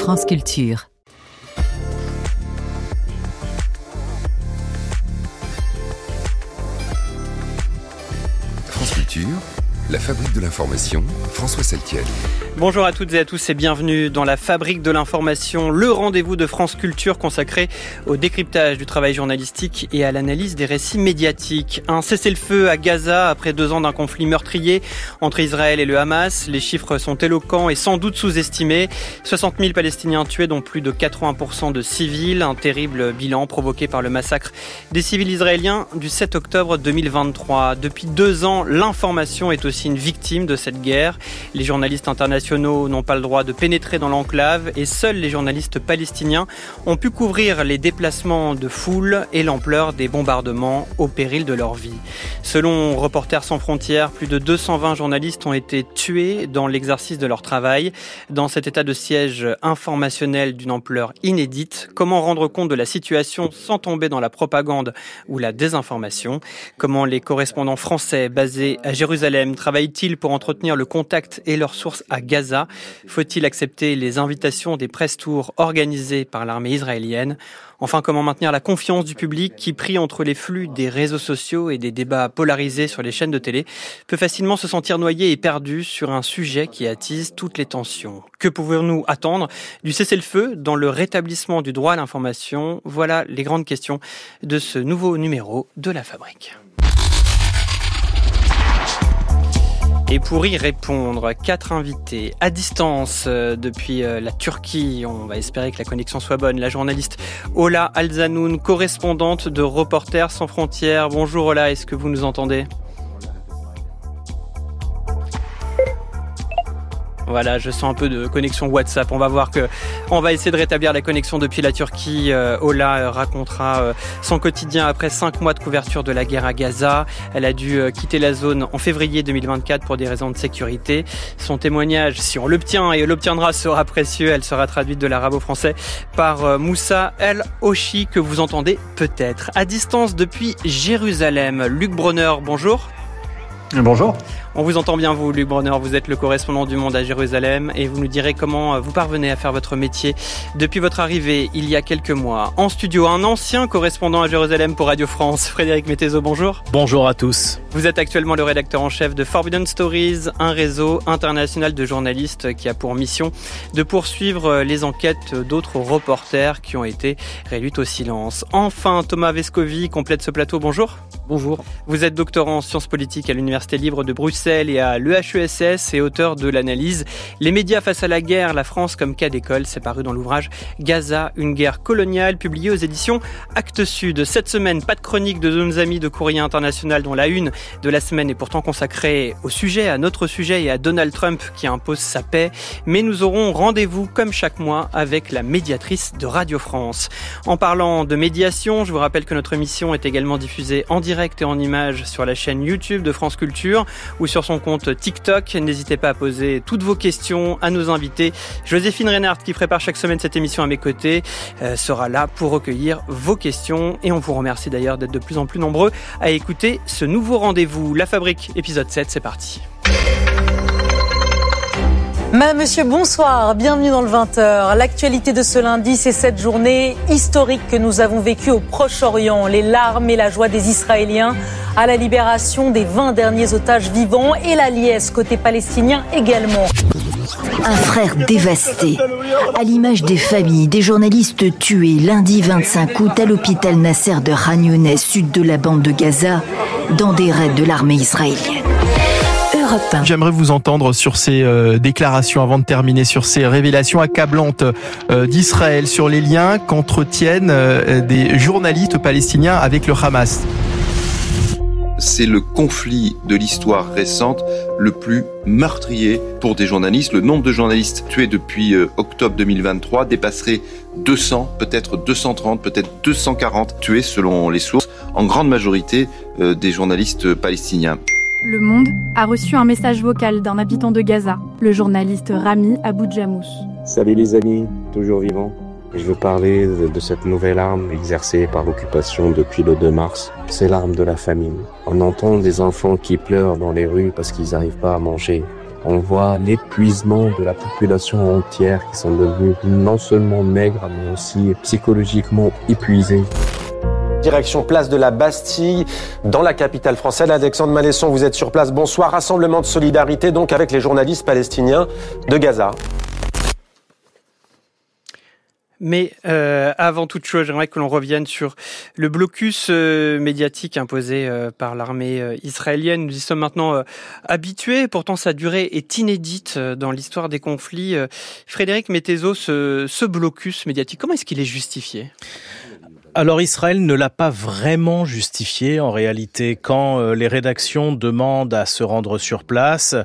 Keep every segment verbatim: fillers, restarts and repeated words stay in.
France Culture. France Culture, la fabrique de l'information, François Saltiel. Bonjour à toutes et à tous et bienvenue dans la fabrique de l'information, le rendez-vous de France Culture consacré au décryptage du travail journalistique et à l'analyse des récits médiatiques. Un cessez-le-feu à Gaza après deux ans d'un conflit meurtrier entre Israël et le Hamas. Les chiffres sont éloquents et sans doute sous-estimés. soixante mille Palestiniens tués, dont plus de quatre-vingts pour cent de civils. Un terrible bilan provoqué par le massacre des civils israéliens du sept octobre deux mille vingt-trois. Depuis deux ans, l'information est aussi une victime de cette guerre. Les journalistes internationaux n'ont pas le droit de pénétrer dans l'enclave et seuls les journalistes palestiniens ont pu couvrir les déplacements de foule et l'ampleur des bombardements au péril de leur vie. Selon Reporters sans frontières, plus de deux cent vingt journalistes ont été tués dans l'exercice de leur travail. Dans cet état de siège informationnel d'une ampleur inédite, comment rendre compte de la situation sans tomber dans la propagande ou la désinformation? Comment les correspondants français basés à Jérusalem travaillent-ils pour entretenir le contact et leurs sources à Gaza? Faut-il accepter les invitations des press-tours organisées par l'armée israélienne? Enfin, comment maintenir la confiance du public qui, pris entre les flux des réseaux sociaux et des débats polarisés sur les chaînes de télé, peut facilement se sentir noyé et perdu sur un sujet qui attise toutes les tensions? Que pouvons-nous attendre du cessez-le-feu dans le rétablissement du droit à l'information? Voilà les grandes questions de ce nouveau numéro de La Fabrique. Et pour y répondre, quatre invités à distance euh, depuis euh, la Turquie. On va espérer que la connexion soit bonne. La journaliste Ola Alzanoun, correspondante de Reporters sans frontières. Bonjour Ola, est-ce que vous nous entendez ? Voilà, je sens un peu de connexion WhatsApp. On va voir que on va essayer de rétablir la connexion depuis la Turquie. Euh, Ola racontera euh, son quotidien après cinq mois de couverture de la guerre à Gaza. Elle a dû euh, quitter la zone en février deux mille vingt-quatre pour des raisons de sécurité. Son témoignage, si on l'obtient et on l'obtiendra, sera précieux. Elle sera traduite de l'arabe au français par euh, Moussa El Hoshi, que vous entendez peut-être. À distance depuis Jérusalem, Luc Bronner, bonjour. Bonjour. On vous entend bien, vous, Luc Bronner. Vous êtes le correspondant du Monde à Jérusalem et vous nous direz comment vous parvenez à faire votre métier depuis votre arrivée il y a quelques mois. En studio, un ancien correspondant à Jérusalem pour Radio France, Frédéric Mettezo, bonjour. Bonjour à tous. Vous êtes actuellement le rédacteur en chef de Forbidden Stories, un réseau international de journalistes qui a pour mission de poursuivre les enquêtes d'autres reporters qui ont été réduits au silence. Enfin, Thomas Vescovi complète ce plateau, bonjour. Bonjour. Vous êtes doctorant en sciences politiques à l'Université libre de Bruxelles et à l'E H E S S et auteur de l'analyse « Les médias face à la guerre, la France comme cas d'école ». C'est paru dans l'ouvrage « Gaza, une guerre coloniale » publié aux éditions Actes Sud. Cette semaine, pas de chronique de nos amis de Courrier International dont la une de la semaine est pourtant consacrée au sujet, à notre sujet et à Donald Trump qui impose sa paix. Mais nous aurons rendez-vous comme chaque mois avec la médiatrice de Radio France. En parlant de médiation, je vous rappelle que notre émission est également diffusée en direct direct et en images sur la chaîne YouTube de France Culture ou sur son compte TikTok. N'hésitez pas à poser toutes vos questions à nos invités. Joséphine Reynard, qui prépare chaque semaine cette émission à mes côtés, euh, sera là pour recueillir vos questions. Et on vous remercie d'ailleurs d'être de plus en plus nombreux à écouter ce nouveau rendez-vous. La Fabrique, épisode sept, c'est parti. Madame, Monsieur, bonsoir, bienvenue dans le vingt heures. L'actualité de ce lundi, c'est cette journée historique que nous avons vécue au Proche-Orient. Les larmes et la joie des Israéliens à la libération des vingt derniers otages vivants et la liesse côté palestinien également. Un frère dévasté, à l'image des familles des journalistes tués lundi vingt-cinq août à l'hôpital Nasser de Khan Younes, sud de la bande de Gaza, dans des raids de l'armée israélienne. J'aimerais vous entendre sur ces euh, déclarations avant de terminer, sur ces révélations accablantes euh, d'Israël sur les liens qu'entretiennent euh, des journalistes palestiniens avec le Hamas. C'est le conflit de l'histoire récente le plus meurtrier pour des journalistes. Le nombre de journalistes tués depuis euh, octobre deux mille vingt-trois dépasserait deux cents, peut-être deux cent trente, peut-être deux cent quarante tués selon les sources, en grande majorité euh, des journalistes palestiniens. Le Monde a reçu un message vocal d'un habitant de Gaza, le journaliste Rami Abou-Djamous. Salut les amis, toujours vivants. Je veux parler de, de cette nouvelle arme exercée par l'occupation depuis le deux mars. C'est l'arme de la famine. On entend des enfants qui pleurent dans les rues parce qu'ils n'arrivent pas à manger. On voit l'épuisement de la population entière qui sont devenus non seulement maigres, mais aussi psychologiquement épuisés. Direction place de la Bastille, dans la capitale française. Alexandre Malesson, vous êtes sur place. Bonsoir. Rassemblement de solidarité donc avec les journalistes palestiniens de Gaza. Mais euh, avant toute chose, j'aimerais que l'on revienne sur le blocus euh, médiatique imposé euh, par l'armée euh, israélienne. Nous y sommes maintenant euh, habitués. Pourtant, sa durée est inédite euh, dans l'histoire des conflits. Euh, Frédéric Mettezo, ce, ce blocus médiatique, comment est-ce qu'il est justifié ? Alors Israël ne l'a pas vraiment justifié en réalité. Quand euh, les rédactions demandent à se rendre sur place,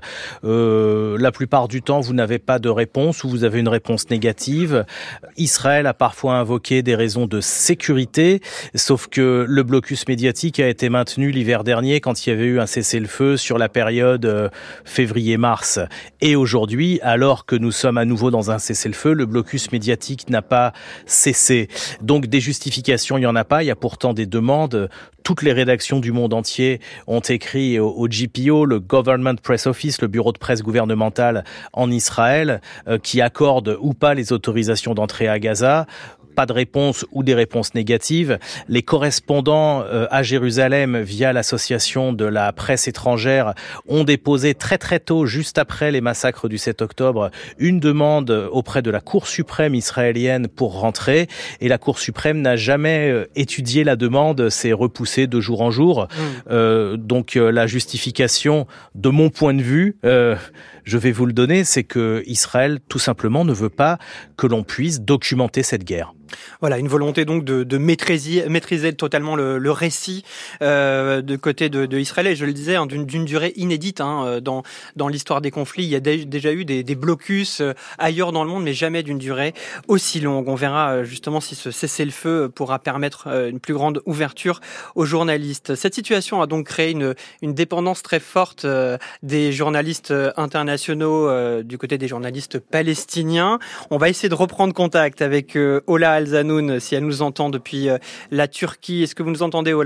euh, la plupart du temps vous n'avez pas de réponse ou vous avez une réponse négative. Israël a parfois invoqué des raisons de sécurité, sauf que le blocus médiatique a été maintenu l'hiver dernier quand il y avait eu un cessez-le-feu sur la période euh, février-mars. Et aujourd'hui, alors que nous sommes à nouveau dans un cessez-le-feu, le blocus médiatique n'a pas cessé. Donc des justifications, il n'y en a pas, il y a pourtant des demandes. Toutes les rédactions du monde entier ont écrit au, au G P O, le Government Press Office, le bureau de presse gouvernemental en Israël, euh, qui accorde ou pas les autorisations d'entrée à Gaza. Pas de réponse ou des réponses négatives. Les correspondants euh, à Jérusalem, via l'association de la presse étrangère, ont déposé très très tôt, juste après les massacres du sept octobre, une demande auprès de la Cour suprême israélienne pour rentrer. Et la Cour suprême n'a jamais euh, étudié la demande, c'est repoussé de jour en jour. Mmh. Euh, donc euh, la justification, de mon point de vue, euh, je vais vous le donner, c'est que Israël, tout simplement, ne veut pas que l'on puisse documenter cette guerre. Voilà, une volonté donc de, de maîtriser, maîtriser totalement le, le récit euh, de côté de, de Israël. Et je le disais, hein, d'une, d'une durée inédite hein, dans, dans l'histoire des conflits. Il y a dé, déjà eu des, des blocus euh, ailleurs dans le monde, mais jamais d'une durée aussi longue. On verra euh, justement si ce cessez-le-feu pourra permettre euh, une plus grande ouverture aux journalistes. Cette situation a donc créé une, une dépendance très forte euh, des journalistes internationaux euh, du côté des journalistes palestiniens. On va essayer de reprendre contact avec euh, Ola Al-Zanoun, si elle nous entend depuis euh, la Turquie. Est-ce que vous nous entendez, Ola ?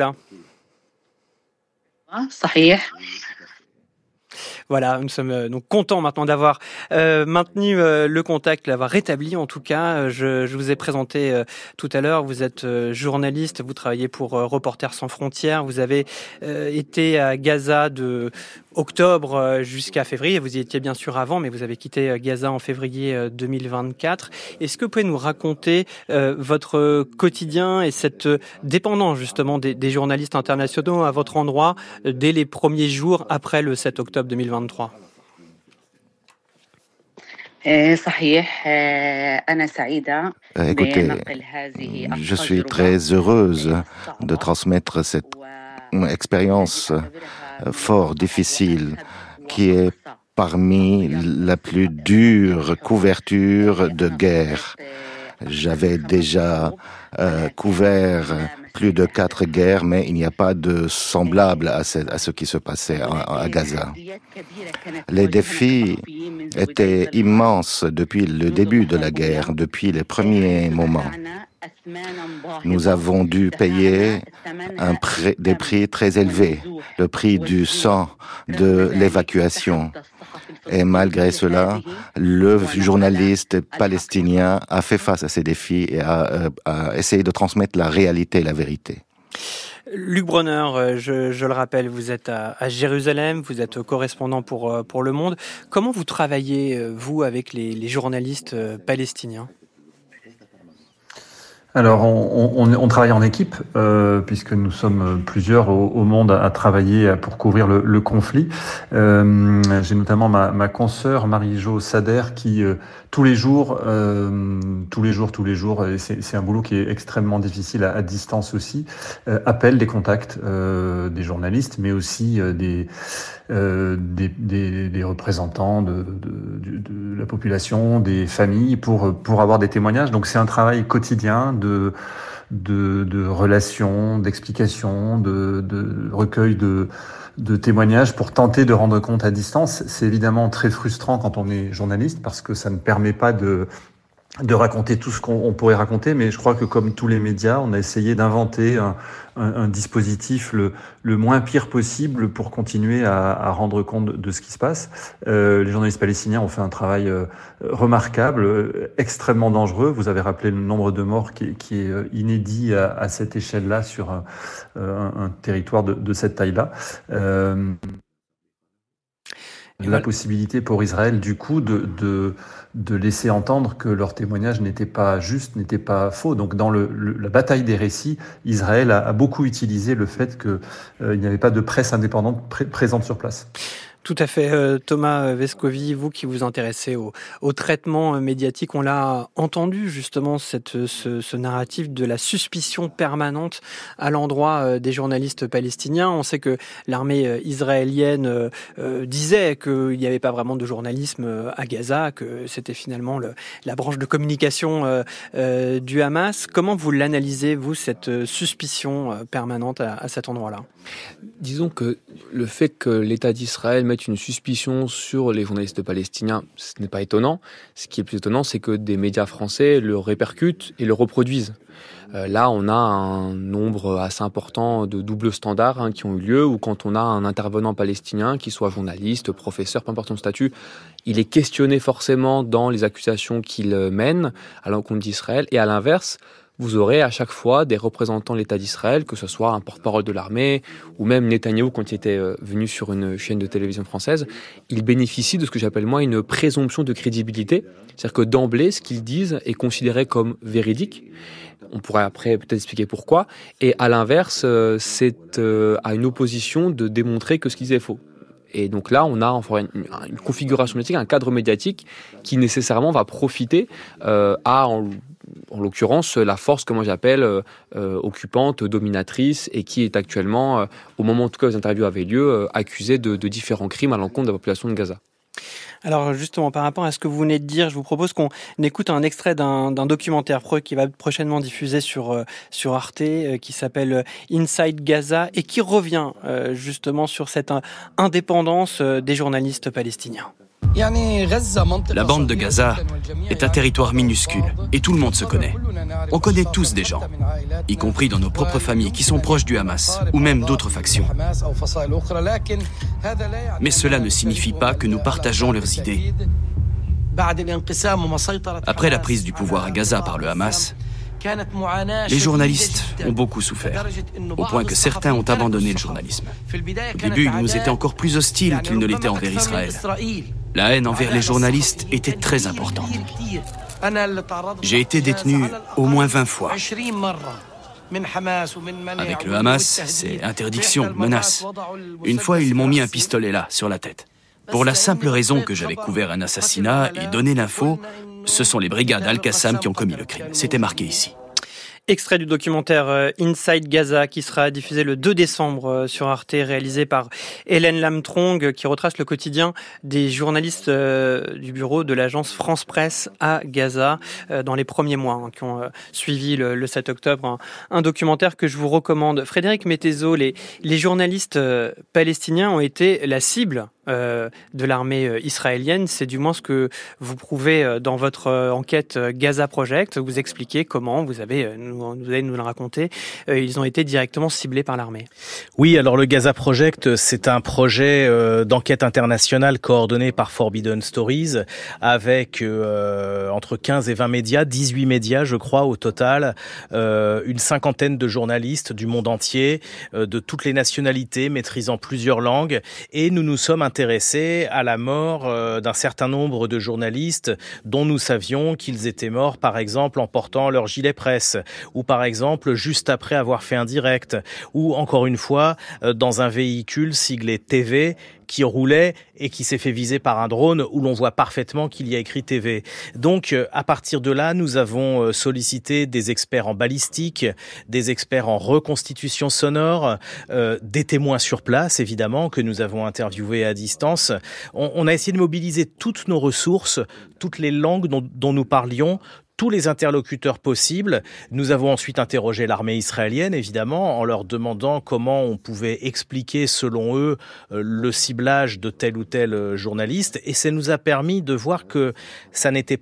Voilà, nous sommes euh, donc contents maintenant d'avoir euh, maintenu euh, le contact, l'avoir rétabli en tout cas. Je, je vous ai présenté euh, tout à l'heure, vous êtes euh, journaliste, vous travaillez pour euh, Reporters sans frontières, vous avez euh, été à Gaza de octobre euh, jusqu'à février, vous y étiez bien sûr avant, mais vous avez quitté euh, Gaza en février euh, deux mille vingt-quatre. Est-ce que vous pouvez nous raconter euh, votre quotidien et cette dépendance justement des, des journalistes internationaux à votre endroit euh, dès les premiers jours après le sept octobre deux mille vingt-trois? Écoutez, je suis très heureuse de transmettre cette expérience fort difficile qui est parmi la plus dure couverture de guerre. J'avais déjà euh, couvert plus de quatre guerres, mais il n'y a pas de semblable à ce, à ce qui se passait à, à Gaza. Les défis étaient immenses depuis le début de la guerre, depuis les premiers moments. Nous avons dû payer un prix, des prix très élevés, le prix du sang, de l'évacuation. Et malgré cela, le journaliste palestinien a fait face à ces défis et a, a essayé de transmettre la réalité, la vérité. Luc Bronner, je, je le rappelle, vous êtes à, à Jérusalem, vous êtes correspondant pour, pour Le Monde. Comment vous travaillez, vous, avec les, les journalistes palestiniens ? Alors, on, on, on travaille en équipe, euh, puisque nous sommes plusieurs au, au monde à, à travailler pour couvrir le, le conflit. Euh, j'ai notamment ma, ma consoeur Marie-Jo Sader qui, euh, tous les jours, euh, tous les jours, tous les jours, et c'est, c'est un boulot qui est extrêmement difficile à, à distance aussi, euh, appelle des contacts euh, des journalistes, mais aussi euh, des, euh, des, des, des représentants de, de, de, de la population, des familles, pour, pour avoir des témoignages. Donc, c'est un travail quotidien de, de, de relations, d'explications, de, de recueil de, de témoignages pour tenter de rendre compte à distance. C'est évidemment très frustrant quand on est journaliste parce que ça ne permet pas de, de raconter tout ce qu'on on pourrait raconter, mais je crois que comme tous les médias, on a essayé d'inventer un, un, un dispositif le, le moins pire possible pour continuer à, à rendre compte de, de ce qui se passe. Euh, les journalistes palestiniens ont fait un travail euh, remarquable, euh, extrêmement dangereux. Vous avez rappelé le nombre de morts qui, qui est inédit à, à cette échelle-là sur un, un, un territoire de, de cette taille-là. Euh, La possibilité pour Israël, du coup, de, de, de laisser entendre que leur témoignage n'était pas juste, n'était pas faux. Donc, dans le, le, la bataille des récits, Israël a, a beaucoup utilisé le fait qu'il euh, n'y avait pas de presse indépendante pr- présente sur place. Tout à fait. Euh, Thomas Vescovi, vous qui vous intéressez au, au traitement médiatique, on l'a entendu justement, cette, ce, ce narratif de la suspicion permanente à l'endroit des journalistes palestiniens. On sait que l'armée israélienne euh, disait qu'il n'y avait pas vraiment de journalisme à Gaza, que c'était finalement le, la branche de communication euh, euh, du Hamas. Comment vous l'analysez, vous, cette suspicion permanente à, à cet endroit-là ? Disons que le fait que l'État d'Israël mette une suspicion sur les journalistes palestiniens, ce n'est pas étonnant. Ce qui est plus étonnant, c'est que des médias français le répercutent et le reproduisent. Euh, là, on a un nombre assez important de doubles standards hein, qui ont eu lieu, où quand on a un intervenant palestinien, qu'il soit journaliste, professeur, peu importe son statut, il est questionné forcément dans les accusations qu'il mène à l'encontre d'Israël, et à l'inverse, vous aurez à chaque fois des représentants de l'État d'Israël, que ce soit un porte-parole de l'armée, ou même Netanyahou quand il était venu sur une chaîne de télévision française, il bénéficie de ce que j'appelle moi une présomption de crédibilité. C'est-à-dire que d'emblée, ce qu'ils disent est considéré comme véridique. On pourrait après peut-être expliquer pourquoi. Et à l'inverse, c'est à une opposition de démontrer que ce qu'ils disent est faux. Et donc là, on a enfin une, une configuration médiatique, un cadre médiatique qui nécessairement va profiter euh, à, en, en l'occurrence, la force que moi j'appelle euh, euh, occupante, dominatrice, et qui est actuellement, euh, au moment en tout cas où les interviews avaient lieu, euh, accusée de, de différents crimes à l'encontre de la population de Gaza. Alors justement, par rapport à ce que vous venez de dire, je vous propose qu'on écoute un extrait d'un, d'un documentaire pro qui va prochainement diffuser sur, euh, sur Arte, euh, qui s'appelle Inside Gaza, et qui revient euh, justement sur cette euh, indépendance euh, des journalistes palestiniens. La bande de Gaza est un territoire minuscule et tout le monde se connaît. On connaît tous des gens, y compris dans nos propres familles qui sont proches du Hamas ou même d'autres factions. Mais cela ne signifie pas que nous partageons leurs idées. Après la prise du pouvoir à Gaza par le Hamas, les journalistes ont beaucoup souffert, au point que certains ont abandonné le journalisme. Au début, ils nous étaient encore plus hostiles qu'ils ne l'étaient envers Israël. La haine envers les journalistes était très importante. J'ai été détenu au moins vingt fois. Avec le Hamas, c'est interdiction, menace. Une fois, ils m'ont mis un pistolet là, sur la tête. Pour la simple raison que j'avais couvert un assassinat et donné l'info, ce sont les brigades Al-Qassam qui ont commis le crime. C'était marqué ici. Extrait du documentaire Inside Gaza qui sera diffusé le deux décembre sur Arte, réalisé par Hélène Lamtrong, qui retrace le quotidien des journalistes du bureau de l'agence France Presse à Gaza dans les premiers mois hein, qui ont suivi le, le sept octobre. Un, un documentaire que je vous recommande. Frédéric Mettezo, les, les journalistes palestiniens ont été la cible Euh, de l'armée israélienne. C'est du moins ce que vous prouvez dans votre enquête Gaza Project. Vous expliquez comment, vous avez nous, vous allez nous le raconter, euh, ils ont été directement ciblés par l'armée. Oui, alors le Gaza Project, c'est un projet euh, d'enquête internationale coordonné par Forbidden Stories avec euh, entre quinze et vingt médias, dix-huit médias je crois au total, euh, une cinquantaine de journalistes du monde entier, euh, de toutes les nationalités, maîtrisant plusieurs langues, et nous nous sommes intéressés à la mort euh, d'un certain nombre de journalistes dont nous savions qu'ils étaient morts, par exemple, en portant leur gilet presse, ou par exemple, juste après avoir fait un direct, ou encore une fois, euh, dans un véhicule siglé T V, qui roulait et qui s'est fait viser par un drone où l'on voit parfaitement qu'il y a écrit T V. Donc, à partir de là, nous avons sollicité des experts en balistique, des experts en reconstitution sonore, euh, des témoins sur place, évidemment, que nous avons interviewés à distance. On, on a essayé de mobiliser toutes nos ressources, toutes les langues dont, dont nous parlions, tous les interlocuteurs possibles. Nous avons ensuite interrogé l'armée israélienne, évidemment, en leur demandant comment on pouvait expliquer, selon eux, le ciblage de tel ou tel journaliste. Et ça nous a permis de voir que ça n'était pas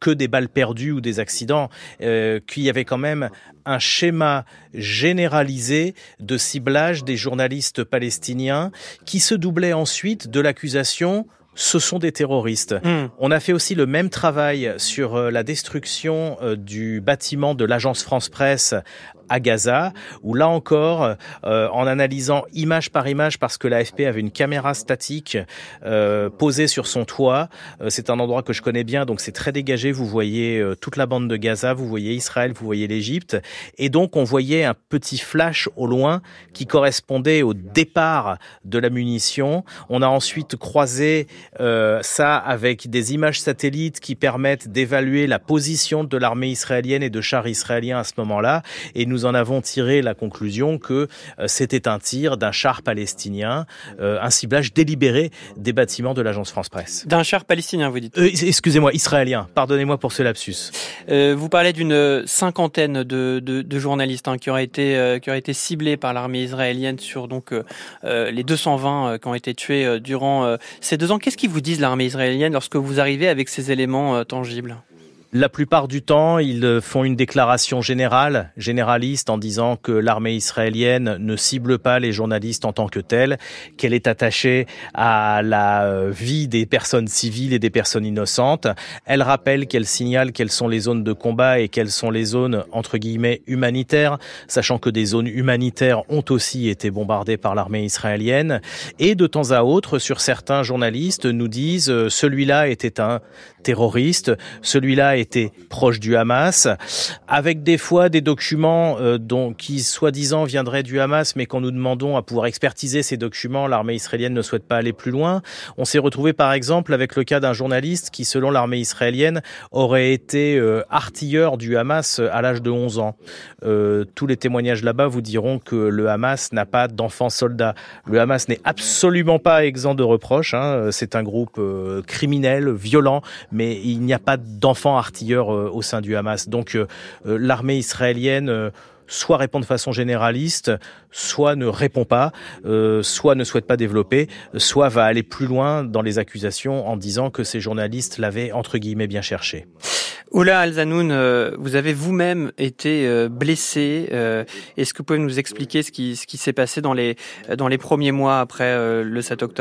que des balles perdues ou des accidents, euh, qu'il y avait quand même un schéma généralisé de ciblage des journalistes palestiniens qui se doublait ensuite de l'accusation « ce sont des terroristes mmh. ». On a fait aussi le même travail sur la destruction du bâtiment de l'agence France-Presse à Gaza, où là encore, euh, en analysant image par image, parce que l'A F P avait une caméra statique euh, posée sur son toit, euh, c'est un endroit que je connais bien, donc c'est très dégagé, vous voyez euh, toute la bande de Gaza, vous voyez Israël, vous voyez l'Égypte, et donc on voyait un petit flash au loin qui correspondait au départ de la munition. On a ensuite croisé euh, ça avec des images satellites qui permettent d'évaluer la position de l'armée israélienne et de chars israéliens à ce moment-là, et nous Nous en avons tiré la conclusion que euh, c'était un tir d'un char palestinien, euh, un ciblage délibéré des bâtiments de l'agence France-Presse. D'un char palestinien, vous dites ? euh, Excusez-moi, israélien. Pardonnez-moi pour ce lapsus. Euh, vous parlez d'une cinquantaine de, de, de journalistes hein, qui auraient été euh, qui auraient été ciblés par l'armée israélienne sur donc euh, les deux cent vingt euh, qui ont été tués euh, durant euh, ces deux ans. Qu'est-ce qu'ils vous disent l'armée israélienne lorsque vous arrivez avec ces éléments euh, tangibles ? La plupart du temps, ils font une déclaration générale, généraliste, en disant que l'armée israélienne ne cible pas les journalistes en tant que tels, qu'elle est attachée à la vie des personnes civiles et des personnes innocentes. Elle rappelle qu'elle signale quelles sont les zones de combat et quelles sont les zones, entre guillemets, humanitaires, sachant que des zones humanitaires ont aussi été bombardées par l'armée israélienne. Et de temps à autre, sur certains journalistes, nous disent euh, celui-là était un terroriste, celui-là était proche du Hamas, avec des fois des documents euh, dont, qui soi-disant viendraient du Hamas, mais quand nous demandons à pouvoir expertiser ces documents, l'armée israélienne ne souhaite pas aller plus loin. On s'est retrouvé par exemple avec le cas d'un journaliste qui, selon l'armée israélienne, aurait été euh, artilleur du Hamas à l'âge de onze ans. Euh, tous les témoignages là-bas vous diront que le Hamas n'a pas d'enfants soldats. Le Hamas n'est absolument pas exempt de reproches, hein. C'est un groupe euh, criminel, violent, mais il n'y a pas d'enfants artilleurs euh, au sein du Hamas. Donc euh, euh, l'armée israélienne euh, soit répond de façon généraliste, soit ne répond pas, euh, soit ne souhaite pas développer, soit va aller plus loin dans les accusations en disant que ces journalistes l'avaient entre guillemets bien cherché. Ola Al-Zanoun, euh, vous avez vous-même été euh, blessé. Euh, est-ce que vous pouvez nous expliquer ce qui, ce qui s'est passé dans les, dans les premiers mois après euh, le sept octobre ?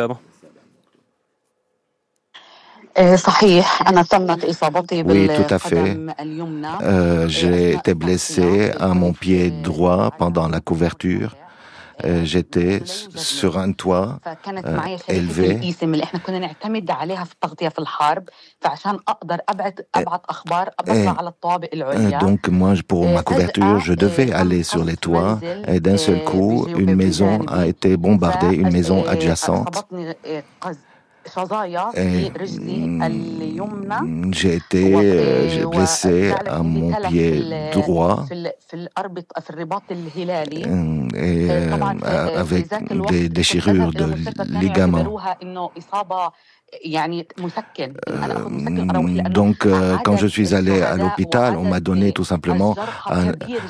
Oui, tout à fait. Euh, j'ai été blessé à mon pied droit pendant la couverture. Euh, j'étais sur un toit euh, élevé. Et, et donc moi, pour ma couverture, je devais aller sur les toits. Et d'un seul coup, une maison a été bombardée, une maison adjacente. Et j'ai été euh, j'ai blessé à mon pied droit et euh, avec des déchirures de ligaments. Euh, donc, euh, quand je suis allé à l'hôpital, on m'a donné tout simplement un,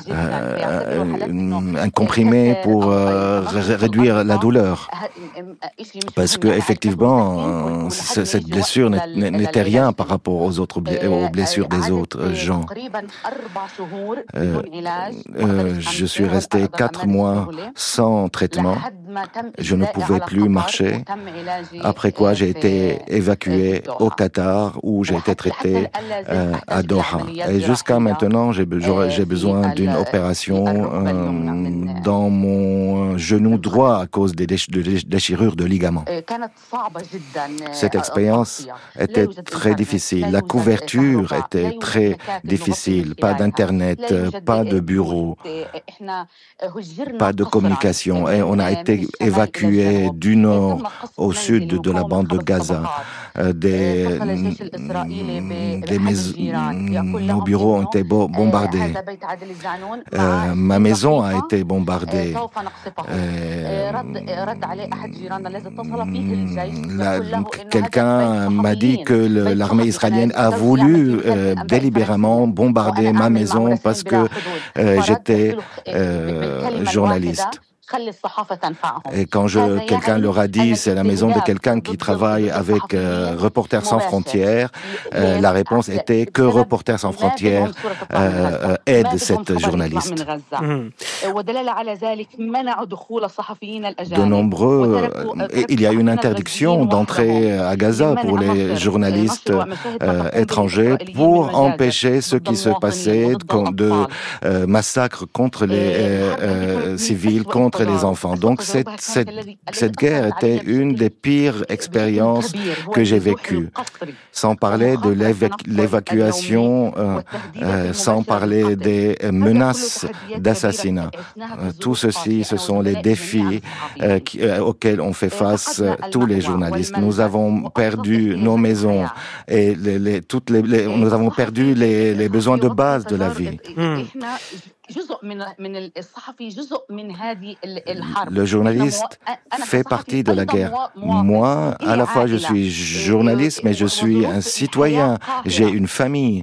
un, un comprimé pour euh, réduire la douleur. Parce que effectivement, cette blessure n'était rien par rapport aux autres aux blessures des autres gens. Euh, euh, je suis resté quatre mois sans traitement. Je ne pouvais plus marcher. Après quoi, j'ai été évacué au Qatar où j'ai été traité euh, à Doha. Et jusqu'à maintenant, j'ai, j'ai besoin d'une opération euh, dans mon genou droit à cause des déchirures de ligaments. Cette expérience était très difficile. La couverture était très difficile. Pas d'internet, pas de bureau, pas de communication. Et on a été évacué du nord au sud de la bande de Gaza. Euh, des, des maisons, nos bureaux ont été bombardés. Euh, ma maison a été bombardée. Euh, la, quelqu'un m'a dit que le, l'armée israélienne a voulu euh, délibérément bombarder ma maison parce que euh, j'étais euh, journaliste. Et quand je, quelqu'un leur a dit, c'est la maison de quelqu'un qui travaille avec euh, Reporters sans frontières, euh, la réponse était que Reporters sans frontières euh, euh, aide cette journaliste. Mmh. De nombreux, euh, il y a une interdiction d'entrer à Gaza pour les journalistes euh, étrangers pour empêcher ce qui se passait de, de euh, massacres contre les euh, euh, civils, contre les enfants. Donc cette, cette, cette guerre était une des pires expériences que j'ai vécues. Sans parler de l'évac- l'évacuation, euh, euh, sans parler des menaces d'assassinat. Euh, tout ceci, ce sont les défis euh, qui, euh, auxquels on fait face euh, tous les journalistes. Nous avons perdu nos maisons et les, les, toutes les, les, nous avons perdu les, les besoins de base de la vie. Hmm. Le journaliste fait partie de la guerre. Moi, à la fois, je suis journaliste, mais je suis un citoyen. J'ai une famille.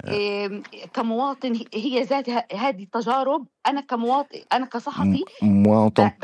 Moi, en tant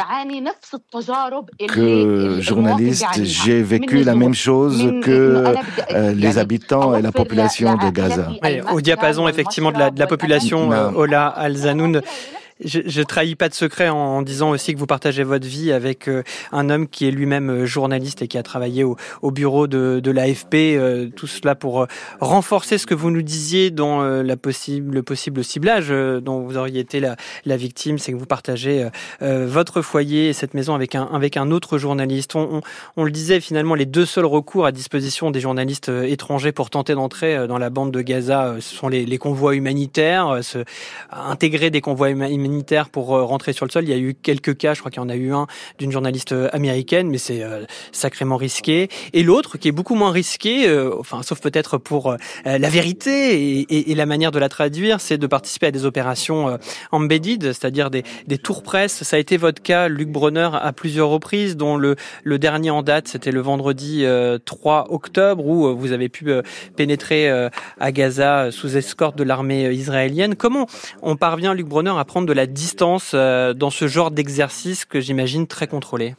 que journaliste, j'ai vécu la même chose que euh, les habitants et la population de Gaza. Oui, au diapason, effectivement, de la, de la population, euh, Ola Al-Zanoun. Je, je trahis pas de secret en disant aussi que vous partagez votre vie avec euh, un homme qui est lui-même journaliste et qui a travaillé au, au bureau de, de l'A F P. Euh, tout cela pour euh, renforcer ce que vous nous disiez dans euh, la possible, le possible ciblage euh, dont vous auriez été la, la victime, c'est que vous partagez euh, votre foyer et cette maison avec un, avec un autre journaliste. On, on, on le disait, finalement, les deux seuls recours à disposition des journalistes étrangers pour tenter d'entrer dans la bande de Gaza, ce sont les, les convois humanitaires, se, intégrer des convois humanitaires pour rentrer sur le sol. Il y a eu quelques cas, je crois qu'il y en a eu un d'une journaliste américaine, mais c'est euh, sacrément risqué. Et l'autre, qui est beaucoup moins risqué, euh, enfin, sauf peut-être pour euh, la vérité et, et, et la manière de la traduire, c'est de participer à des opérations euh, embedded, c'est-à-dire des, des tours presse. Ça a été votre cas, Luc Bronner, à plusieurs reprises, dont le, le dernier en date, c'était le vendredi euh, trois octobre, où euh, vous avez pu euh, pénétrer euh, à Gaza sous escorte de l'armée israélienne. Comment on parvient, Luc Bronner, à prendre de la distance euh, dans ce genre d'exercice que j'imagine très contrôlé?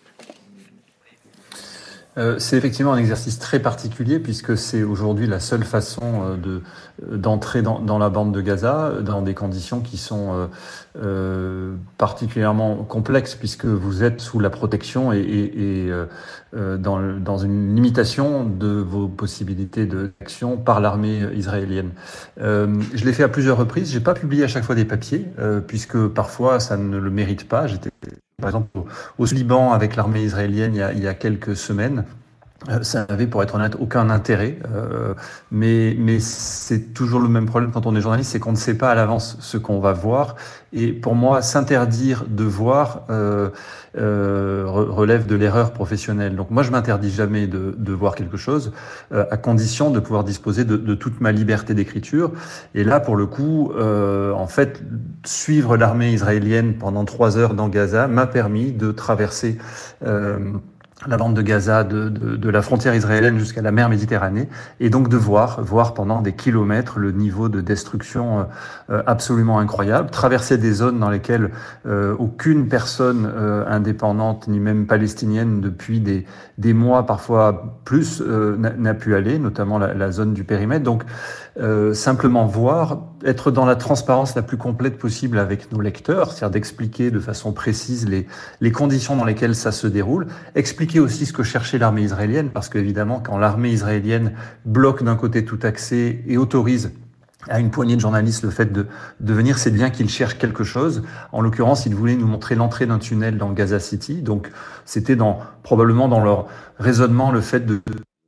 Euh, c'est effectivement un exercice très particulier puisque c'est aujourd'hui la seule façon euh, de d'entrer dans, dans la bande de Gaza dans des conditions qui sont euh, euh, particulièrement complexes puisque vous êtes sous la protection et, et, et euh, dans, dans une limitation de vos possibilités d'action par l'armée israélienne. Euh, je l'ai fait à plusieurs reprises. J'ai pas publié à chaque fois des papiers euh, puisque parfois ça ne le mérite pas. J'étais par exemple au, au Liban avec l'armée israélienne il y a, il y a quelques semaines. Ça n'avait, pour être honnête, aucun intérêt, euh, mais, mais c'est toujours le même problème quand on est journaliste, c'est qu'on ne sait pas à l'avance ce qu'on va voir. Et pour moi, s'interdire de voir euh, euh, relève de l'erreur professionnelle. Donc moi, je m'interdis jamais de, de voir quelque chose, euh, à condition de pouvoir disposer de, de toute ma liberté d'écriture. Et là, pour le coup, euh, en fait, suivre l'armée israélienne pendant trois heures dans Gaza m'a permis de traverser Euh, la bande de Gaza, de, de, de la frontière israélienne jusqu'à la mer Méditerranée, et donc de voir, voir pendant des kilomètres le niveau de destruction euh, absolument incroyable, traverser des zones dans lesquelles euh, aucune personne euh, indépendante, ni même palestinienne, depuis des, des mois, parfois plus, euh, n'a pu aller, notamment la, la zone du périmètre. Donc, euh, simplement voir, être dans la transparence la plus complète possible avec nos lecteurs, c'est-à-dire d'expliquer de façon précise les, les conditions dans lesquelles ça se déroule, expliquer aussi ce que cherchait l'armée israélienne, parce qu'évidemment, quand l'armée israélienne bloque d'un côté tout accès et autorise à une poignée de journalistes le fait de, de venir, c'est bien qu'ils cherchent quelque chose. En l'occurrence, ils voulaient nous montrer l'entrée d'un tunnel dans Gaza City, donc c'était dans, probablement dans leur raisonnement le fait de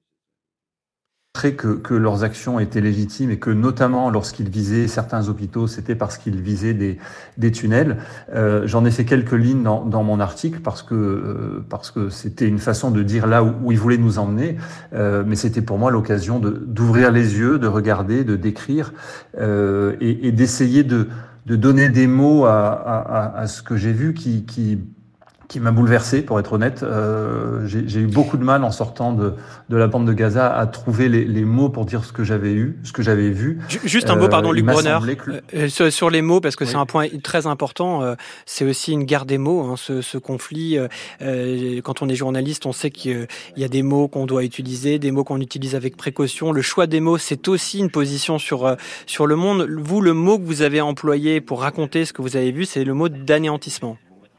Que, que leurs actions étaient légitimes et que notamment lorsqu'ils visaient certains hôpitaux, c'était parce qu'ils visaient des, des tunnels. Euh, j'en ai fait quelques lignes dans, dans mon article parce que euh, parce que c'était une façon de dire là où, où ils voulaient nous emmener, euh, mais c'était pour moi l'occasion de d'ouvrir les yeux, de regarder, de décrire euh, et, et d'essayer de de donner des mots à, à, à ce que j'ai vu qui qui qui m'a bouleversé, pour être honnête. Euh, j'ai, j'ai eu beaucoup de mal en sortant de, de la bande de Gaza à trouver les, les mots pour dire ce que j'avais eu, ce que j'avais vu. Juste un mot, pardon, euh, Luc Bronner, que... euh, sur, sur les mots, parce que oui. c'est un point très important. Euh, c'est aussi une guerre des mots, hein, ce, ce conflit. Euh, quand on est journaliste, on sait qu'il y a des mots qu'on doit utiliser, des mots qu'on utilise avec précaution. Le choix des mots, c'est aussi une position sur euh, sur le monde. Vous, le mot que vous avez employé pour raconter ce que vous avez vu, c'est le mot d'anéantissement.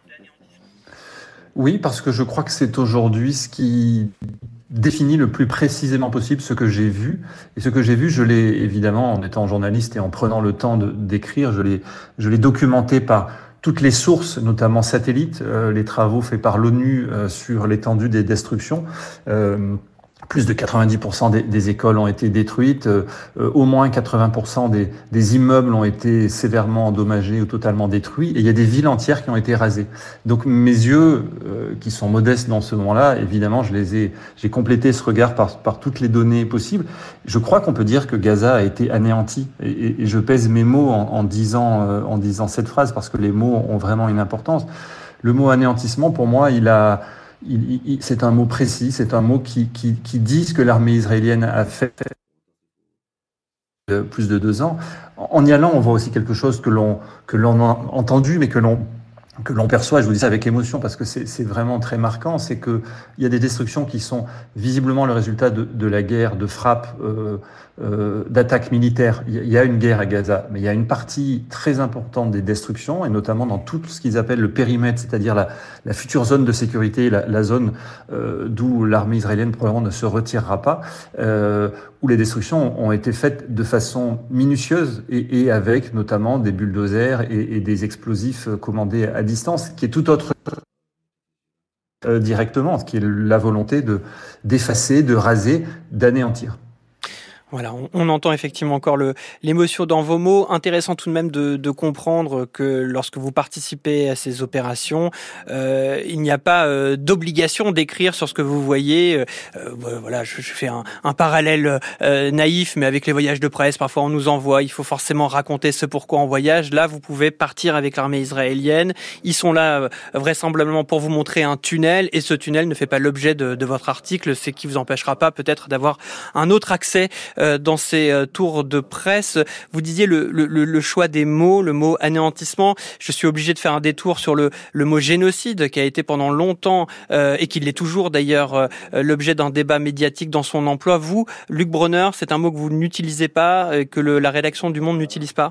Oui, parce que je crois que c'est aujourd'hui ce qui définit le plus précisément possible ce que j'ai vu. Et ce que j'ai vu, je l'ai évidemment, en étant journaliste et en prenant le temps de, d'écrire, je l'ai, je l'ai documenté par toutes les sources, notamment satellites, euh, les travaux faits par l'ONU euh, sur l'étendue des destructions. Euh, Plus de quatre-vingt-dix pour cent des, des écoles ont été détruites, euh, au moins quatre-vingts pour cent des, des immeubles ont été sévèrement endommagés ou totalement détruits, et il y a des villes entières qui ont été rasées. Donc mes yeux, euh, qui sont modestes dans ce moment-là, évidemment, je les ai, j'ai complété ce regard par, par toutes les données possibles. Je crois qu'on peut dire que Gaza a été anéanti, et, et, et je pèse mes mots en, en disant, euh, en disant cette phrase parce que les mots ont vraiment une importance. Le mot anéantissement, pour moi, il a Il, il, c'est un mot précis, c'est un mot qui, qui, qui dit ce que l'armée israélienne a fait de plus de deux ans. En y allant, on voit aussi quelque chose que l'on, que l'on a entendu, mais que l'on, que l'on perçoit, je vous dis ça avec émotion parce que c'est, c'est vraiment très marquant, c'est qu'il y a des destructions qui sont visiblement le résultat de, de la guerre, de frappes, euh, euh, d'attaques militaires. Il y a une guerre à Gaza, mais il y a une partie très importante des destructions, et notamment dans tout ce qu'ils appellent le périmètre, c'est-à-dire la, la future zone de sécurité, la, la zone euh, d'où l'armée israélienne probablement ne se retirera pas, euh, où les destructions ont été faites de façon minutieuse et, et avec notamment des bulldozers et, et des explosifs commandés à distance, qui est tout autre euh, directement, ce qui est la volonté de d'effacer, de raser, d'anéantir. Voilà, on, on entend effectivement encore le, l'émotion dans vos mots. Intéressant tout de même de, de comprendre que lorsque vous participez à ces opérations, euh, il n'y a pas euh, d'obligation d'écrire sur ce que vous voyez. Euh, voilà, je, je fais un, un parallèle euh, naïf, mais avec les voyages de presse, parfois on nous envoie, il faut forcément raconter ce pourquoi on voyage. Là, vous pouvez partir avec l'armée israélienne. Ils sont là euh, vraisemblablement pour vous montrer un tunnel, et ce tunnel ne fait pas l'objet de, de votre article, ce qui vous empêchera pas peut-être d'avoir un autre accès euh, dans ces euh, tours de presse. Vous disiez le, le, le choix des mots, le mot anéantissement. Je suis obligé de faire un détour sur le, le mot génocide, qui a été pendant longtemps, euh, et qui l'est toujours d'ailleurs, euh, l'objet d'un débat médiatique dans son emploi. Vous, Luc Bronner, c'est un mot que vous n'utilisez pas, et que le, la rédaction du Monde n'utilise pas ?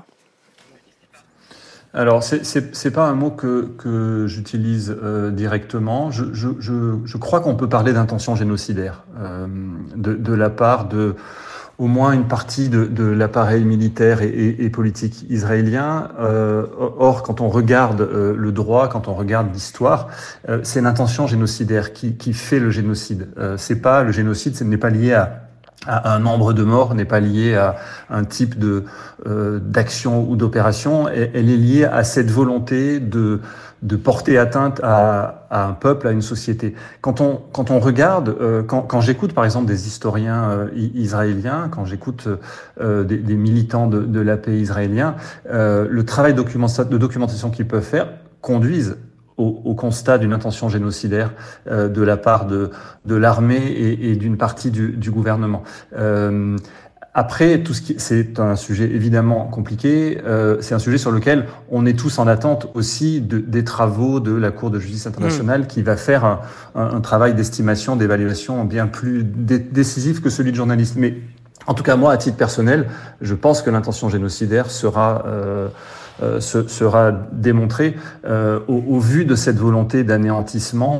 Alors, c'est, c'est, c'est pas un mot que, que j'utilise euh, directement. Je, je, je, je crois qu'on peut parler d'intention génocidaire euh, de, de la part de au moins une partie de, de l'appareil militaire et, et, et politique israélien. Euh, or, quand on regarde euh, le droit, quand on regarde l'histoire, euh, c'est l'intention génocidaire qui, qui fait le génocide. Euh, c'est pas le génocide, ce n'est pas lié à à un nombre de morts, n'est pas lié à un type de euh, d'action ou d'opération. Elle, elle est liée à cette volonté de de porter atteinte à, à un peuple, à une société. Quand on quand on regarde, euh, quand, quand j'écoute par exemple des historiens euh, israéliens, quand j'écoute euh, des, des militants de, de la paix israélien, euh, le travail de documentation qu'ils peuvent faire conduisent Au, au constat d'une intention génocidaire euh, de la part de, de l'armée et, et d'une partie du, du gouvernement. Euh, après, tout ce qui, c'est un sujet évidemment compliqué. Euh, c'est un sujet sur lequel on est tous en attente aussi de, des travaux de la Cour de justice internationale mmh. qui va faire un, un, un travail d'estimation, d'évaluation bien plus dé- décisif que celui de journaliste. Mais en tout cas, moi, à titre personnel, je pense que l'intention génocidaire sera euh, Euh, se, sera démontré euh, au, au vu de cette volonté d'anéantissement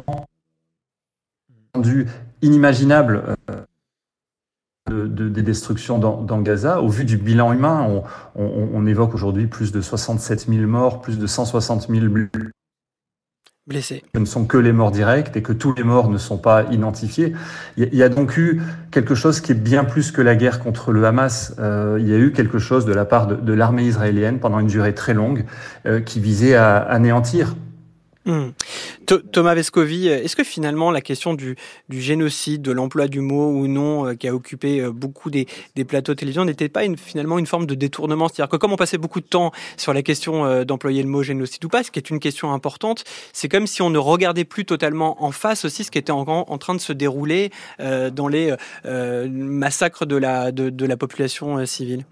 rendu inimaginable euh, de, de, des destructions dans, dans Gaza. Au vu du bilan humain, on, on, on évoque aujourd'hui plus de soixante-sept mille morts, plus de cent soixante mille blessés. Ce ne sont que les morts directs et que tous les morts ne sont pas identifiés. Il y a donc eu quelque chose qui est bien plus que la guerre contre le Hamas. Euh, il y a eu quelque chose de la part de, de l'armée israélienne pendant une durée très longue euh, qui visait à anéantir Mmh. Thomas Vescovi, est-ce que finalement la question du, du génocide, de l'emploi du mot ou non, euh, qui a occupé euh, beaucoup des, des plateaux de télévision, n'était pas une, finalement une forme de détournement? C'est-à-dire que comme on passait beaucoup de temps sur la question euh, d'employer le mot génocide ou pas, ce qui est une question importante, c'est comme si on ne regardait plus totalement en face aussi ce qui était en, en train de se dérouler euh, dans les euh, massacres de la, de, de la population euh, civile.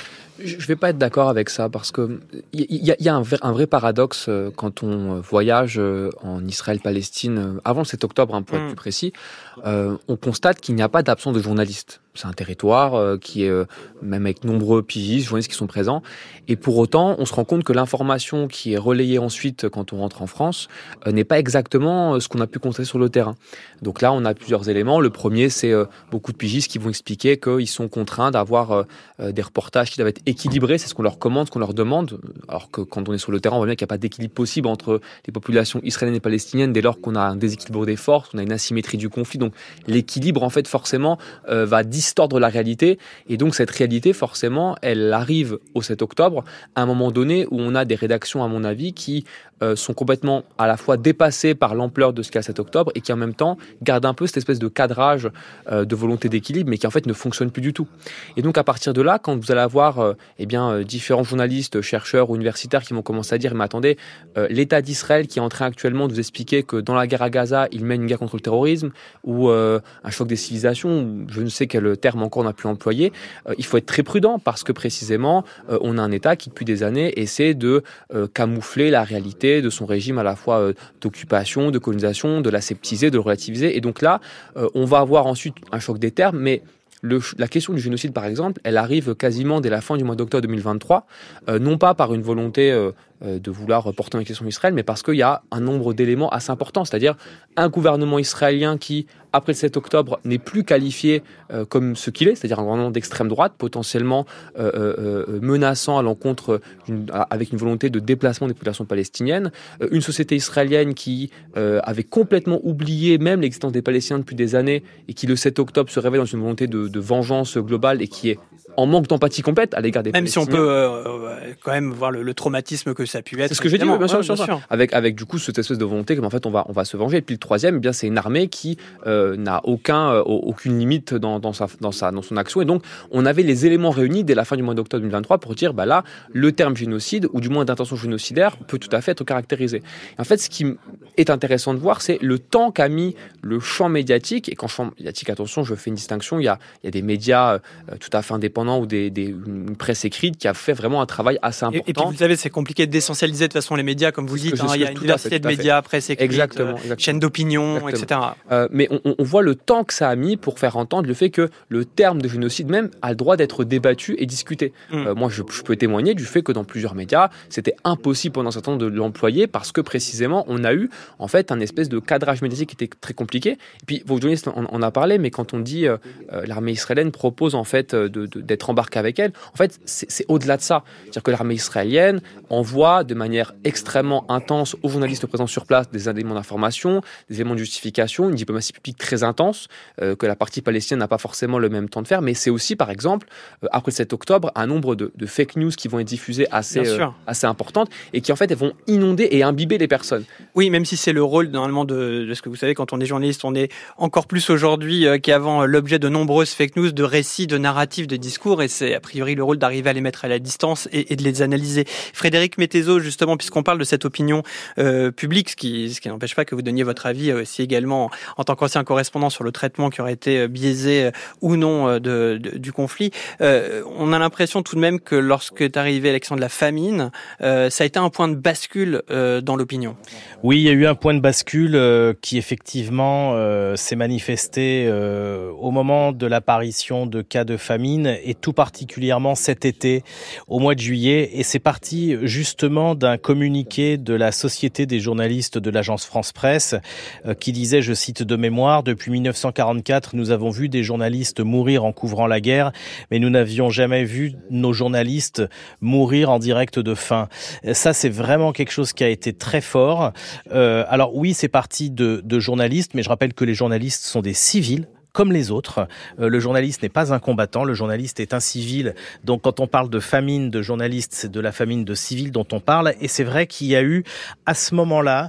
Je ne vais pas être d'accord avec ça parce que il y, y a un vrai, un vrai paradoxe quand on voyage en Israël-Palestine avant le sept octobre, hein, pour être mmh. plus précis. Euh, on constate qu'il n'y a pas d'absence de journalistes. C'est un territoire euh, qui est, euh, même avec nombreux pigistes, journalistes qui sont présents. Et pour autant, on se rend compte que l'information qui est relayée ensuite quand on rentre en France euh, n'est pas exactement euh, ce qu'on a pu constater sur le terrain. Donc là, on a plusieurs éléments. Le premier, c'est euh, beaucoup de pigistes qui vont expliquer qu'ils sont contraints d'avoir euh, des reportages qui doivent être équilibrés. C'est ce qu'on leur commande, ce qu'on leur demande. Alors que quand on est sur le terrain, on voit bien qu'il n'y a pas d'équilibre possible entre les populations israéliennes et palestiniennes dès lors qu'on a un déséquilibre des forces, qu'on a une asymétrie du conflit. Donc l'équilibre, en fait, forcément, euh, va distordre la réalité. Et donc cette réalité, forcément, elle arrive au sept octobre, à un moment donné où on a des rédactions, à mon avis, qui euh, sont complètement à la fois dépassées par l'ampleur de ce qu'est le sept octobre et qui en même temps gardent un peu cette espèce de cadrage euh, de volonté d'équilibre, mais qui en fait ne fonctionne plus du tout. Et donc à partir de là, quand vous allez avoir euh, eh bien, euh, différents journalistes, chercheurs ou universitaires qui vont commencer à dire « mais attendez, euh, l'État d'Israël qui est en train actuellement de vous expliquer que dans la guerre à Gaza, il mène une guerre contre le terrorisme ou euh, un choc des civilisations, ou je ne sais quel terme encore on a pu employer, euh, il faut être très prudent parce que précisément, euh, on a un État qui depuis des années essaie de euh, camoufler la réalité de son régime à la fois euh, d'occupation, de colonisation, de l'aseptiser, de le relativiser. Et donc là, euh, on va avoir ensuite un choc des termes, mais Le, la question du génocide, par exemple, elle arrive quasiment dès la fin du mois d'octobre deux mille vingt-trois, euh, non pas par une volonté euh, euh, de vouloir porter en question Israël, mais parce qu'il y a un nombre d'éléments assez importants, c'est-à-dire un gouvernement israélien qui, après le sept octobre, n'est plus qualifié euh, comme ce qu'il est, c'est-à-dire un gouvernement d'extrême droite, potentiellement euh, euh, menaçant à l'encontre, d'une, avec une volonté de déplacement des populations palestiniennes, euh, une société israélienne qui euh, avait complètement oublié même l'existence des Palestiniens depuis des années et qui, le sept octobre, se réveille dans une volonté de de vengeance globale et qui est en manque d'empathie complète à l'égard des Même Palestiniens. si on peut euh, quand même voir le, le traumatisme que ça a pu être. C'est ce que j'ai dit, bien sûr, ouais, bien sûr, sûr. Avec, avec du coup cette espèce de volonté comme en fait on va, on va se venger. Et puis le troisième, eh bien, c'est une armée qui euh, n'a aucun, euh, aucune limite dans, dans, sa, dans, sa, dans son action. Et donc on avait les éléments réunis dès la fin du mois d'octobre deux mille vingt-trois pour dire bah là, le terme génocide, ou du moins d'intention génocidaire, peut tout à fait être caractérisé. Et en fait, ce qui est intéressant de voir, c'est le temps qu'a mis le champ médiatique. Et quand champ médiatique, attention, je fais une distinction, il y a, il y a des médias euh, tout à fait indépendants ou des, des, une presse écrite qui a fait vraiment un travail assez important. Et, et puis vous savez, c'est compliqué de d'essentialiser de toute façon les médias, comme vous le dites. Hein, il y a une diversité de médias, presse écrite, exactement, euh, exactement. chaînes d'opinion, exactement. et cetera. Euh, mais on, on voit le temps que ça a mis pour faire entendre le fait que le terme de génocide même a le droit d'être débattu et discuté. Mmh. Euh, moi, je, je peux témoigner du fait que dans plusieurs médias, c'était impossible pendant un certain temps de l'employer parce que précisément, on a eu en fait un espèce de cadrage médiatique qui était très compliqué. Et puis, vos journalistes en, en a parlé, mais quand on dit euh, euh, l'armée israélienne propose en fait de, de, d'être embarquée avec elle, en fait, c'est, c'est au-delà de ça. C'est-à-dire que l'armée israélienne envoie de manière extrêmement intense aux journalistes présents sur place des éléments d'information, des éléments de justification, une diplomatie publique très intense euh, que la partie palestinienne n'a pas forcément le même temps de faire, mais c'est aussi, par exemple, euh, après le sept octobre, un nombre de, de fake news qui vont être diffusées assez, euh, assez importantes et qui, en fait, elles vont inonder et imbiber les personnes. Oui, même si c'est le rôle, normalement, de, de ce que vous savez, quand on est journaliste, on est encore plus aujourd'hui euh, qu'avant l'objet de nombreuses fake news, de récits, de narratifs, de discours, et c'est a priori le rôle d'arriver à les mettre à la distance et, et de les analyser. Frédéric Mettezo, justement, puisqu'on parle de cette opinion euh, publique, ce qui, ce qui n'empêche pas que vous donniez votre avis aussi également en tant qu'ancien correspondant sur le traitement qui aurait été biaisé euh, ou non euh, de, de, du conflit. Euh, on a l'impression tout de même que lorsque est arrivée l'élection de la famine, euh, ça a été un point de bascule euh, dans l'opinion. Oui, il y a eu un point de bascule euh, qui effectivement euh, s'est manifesté euh, au moment de l'apparition de cas de famine et tout particulièrement cet été, au mois de juillet. Et c'est parti justement d'un communiqué de la Société des journalistes de l'agence France-Presse euh, qui disait, je cite de mémoire, « Depuis dix-neuf cent quarante-quatre, nous avons vu des journalistes mourir en couvrant la guerre, mais nous n'avions jamais vu nos journalistes mourir en direct de faim. » Ça, c'est vraiment quelque chose qui a été très fort. Euh, alors oui, c'est parti de, de journalistes, mais je rappelle que les journalistes sont des civils, comme les autres. Euh, le journaliste n'est pas un combattant, le journaliste est un civil. Donc quand on parle de famine de journalistes, c'est de la famine de civils dont on parle. Et c'est vrai qu'il y a eu, à ce moment-là,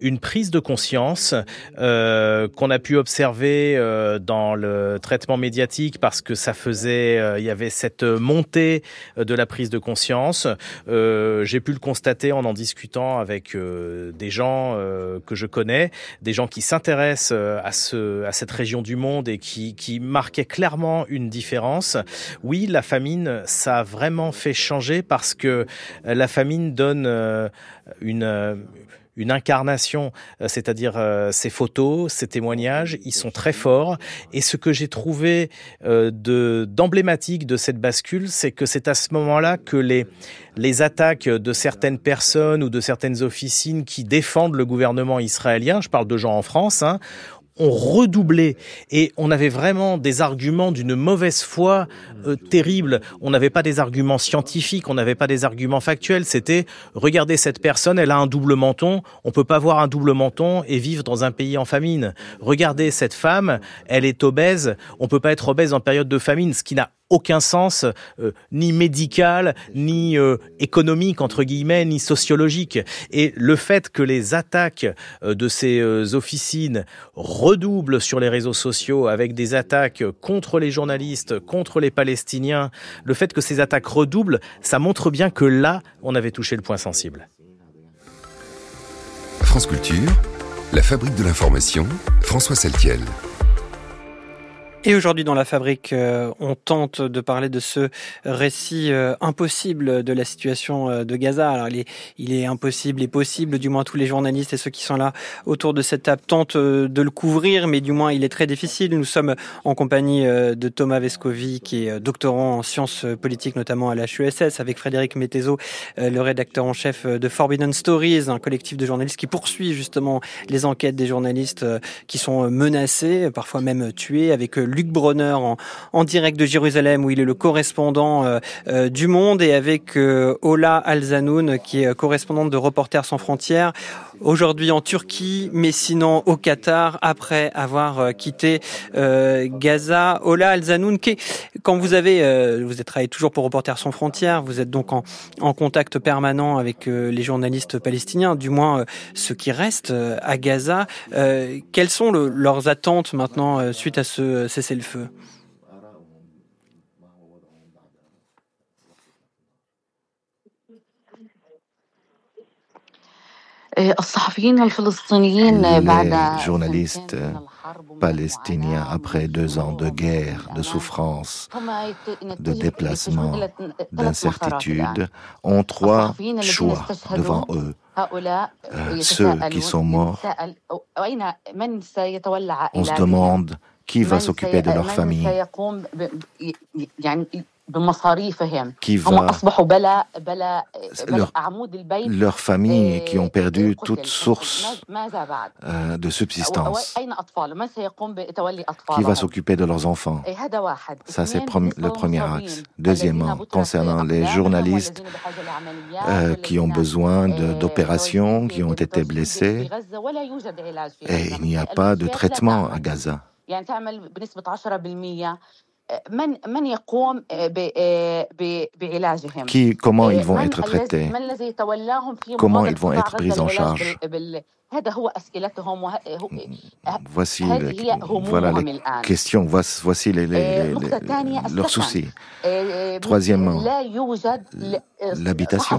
une prise de conscience euh, qu'on a pu observer euh, dans le traitement médiatique parce que ça faisait, euh, il y avait cette montée de la prise de conscience. Euh, j'ai pu le constater en en discutant avec euh, des gens euh, que je connais, des gens qui s'intéressent à ce à cette région du monde et qui qui marquaient clairement une différence. Oui, la famine, ça a vraiment fait changer parce que la famine donne euh, une euh, une incarnation, c'est-à-dire euh, ces photos, ces témoignages, ils sont très forts. Et ce que j'ai trouvé euh, de d'emblématique de cette bascule, c'est que c'est à ce moment-là que les les attaques de certaines personnes ou de certaines officines qui défendent le gouvernement israélien, je parle de gens en France, hein, ont redoublé et on avait vraiment des arguments d'une mauvaise foi euh, terrible. On n'avait pas des arguments scientifiques, on n'avait pas des arguments factuels. C'était, regardez cette personne, elle a un double menton. On peut pas avoir un double menton et vivre dans un pays en famine. Regardez cette femme, elle est obèse. On peut pas être obèse en période de famine, ce qui n'a aucun sens, euh, ni médical, ni euh, économique, entre guillemets, ni sociologique. Et le fait que les attaques euh, de ces euh, officines redoublent sur les réseaux sociaux avec des attaques contre les journalistes, contre les Palestiniens, le fait que ces attaques redoublent, ça montre bien que là, on avait touché le point sensible. France Culture, la fabrique de l'information, François Saltiel. Et aujourd'hui dans la fabrique, euh, on tente de parler de ce récit euh, impossible de la situation euh, de Gaza. Alors il est, il est impossible et possible, du moins tous les journalistes et ceux qui sont là autour de cette table tentent euh, de le couvrir, mais du moins il est très difficile. Nous sommes en compagnie euh, de Thomas Vescovi, qui est doctorant en sciences politiques, notamment à l'H E S S, avec Frédéric Mettezo, euh, le rédacteur en chef de Forbidden Stories, un collectif de journalistes qui poursuit justement les enquêtes des journalistes euh, qui sont menacés, parfois même tués, avec euh, Luc Bronner en, en direct de Jérusalem où il est le correspondant euh, euh, du Monde, et avec euh, Ola Alzanoun qui est correspondante de Reporters sans frontières aujourd'hui en Turquie, mais sinon au Qatar après avoir euh, quitté euh, Gaza. Ola Alzanoun, quand vous avez euh, vous êtes travaillé toujours pour Reporters sans frontières, vous êtes donc en, en contact permanent avec euh, les journalistes palestiniens, du moins euh, ceux qui restent euh, à Gaza. Euh, quelles sont le, leurs attentes maintenant euh, suite à ce cessez-le-feu? Les journalistes palestiniens, après deux ans de guerre, de souffrance, de déplacement, d'incertitude, ont trois choix devant eux. Euh, ceux qui sont morts, on se demande qui va s'occuper de leur famille, qui va leur, leur famille qui ont perdu toute source euh, de subsistance, qui va s'occuper de leurs enfants. Ça, c'est prom- le premier axe. Deuxièmement, concernant les journalistes euh, qui ont besoin de, d'opérations, qui ont été blessés, et il n'y a pas de traitement à Gaza. Qui, comment ils vont être traités? Comment ils vont être pris en charge? Voici les, voilà les questions, voici, voici les, les, les, les, leurs soucis. Troisièmement, l'habitation.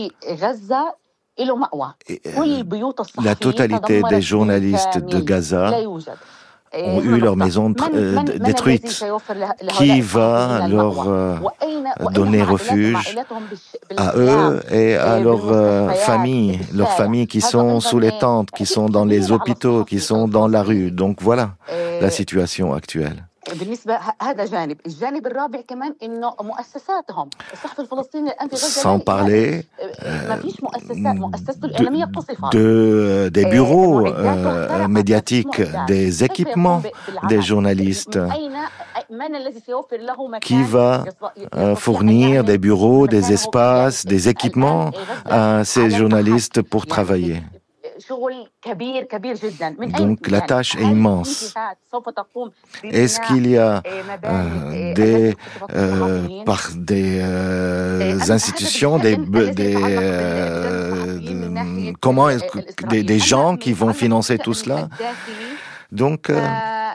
Et, euh, la totalité des journalistes de Gaza ont eu leur maison euh, détruite. Qui va leur euh, donner refuge à eux et à leurs euh, familles, leurs familles qui sont sous les tentes, qui sont dans les hôpitaux, qui sont dans la rue. Donc voilà la situation actuelle. Sans parler euh, de, de, des bureaux euh, médiatiques, des équipements des journalistes. Qui va euh, fournir des bureaux, des espaces, des équipements à ces journalistes pour travailler? Donc la tâche est immense. Est-ce qu'il y a euh, des, euh, par des euh, institutions, des, des, euh, de, comment est-ce que des, des gens qui vont financer tout cela. Donc, euh,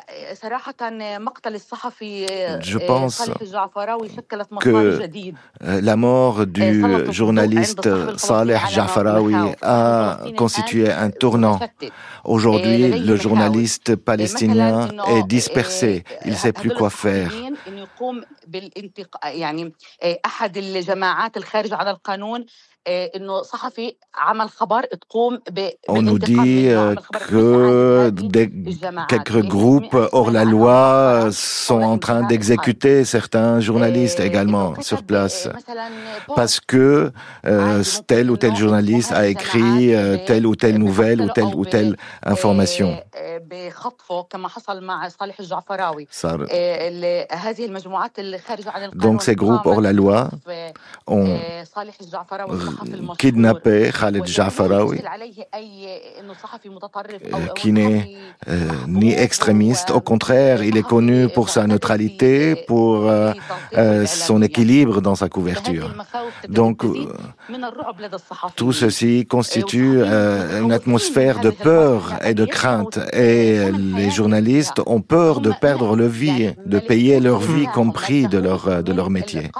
je pense que la mort du journaliste Saleh Jafaraoui a constitué un tournant. Aujourd'hui, le journaliste palestinien est dispersé. Il ne sait plus quoi faire. On nous dit que des, quelques groupes hors la loi sont en train d'exécuter certains journalistes également sur place parce que euh, tel ou tel journaliste a écrit euh, telle ou telle nouvelle ou telle ou telle information. Donc ces groupes hors la loi ont kidnappé Khaled Jafaraoui, qui n'est euh, ni extrémiste. Au contraire, il est connu pour sa neutralité, pour euh, euh, son équilibre dans sa couverture. Donc, euh, tout ceci constitue euh, une atmosphère de peur et de crainte. Et les journalistes ont peur de perdre leur vie, de payer leur vie comme prix de leur, de leur métier.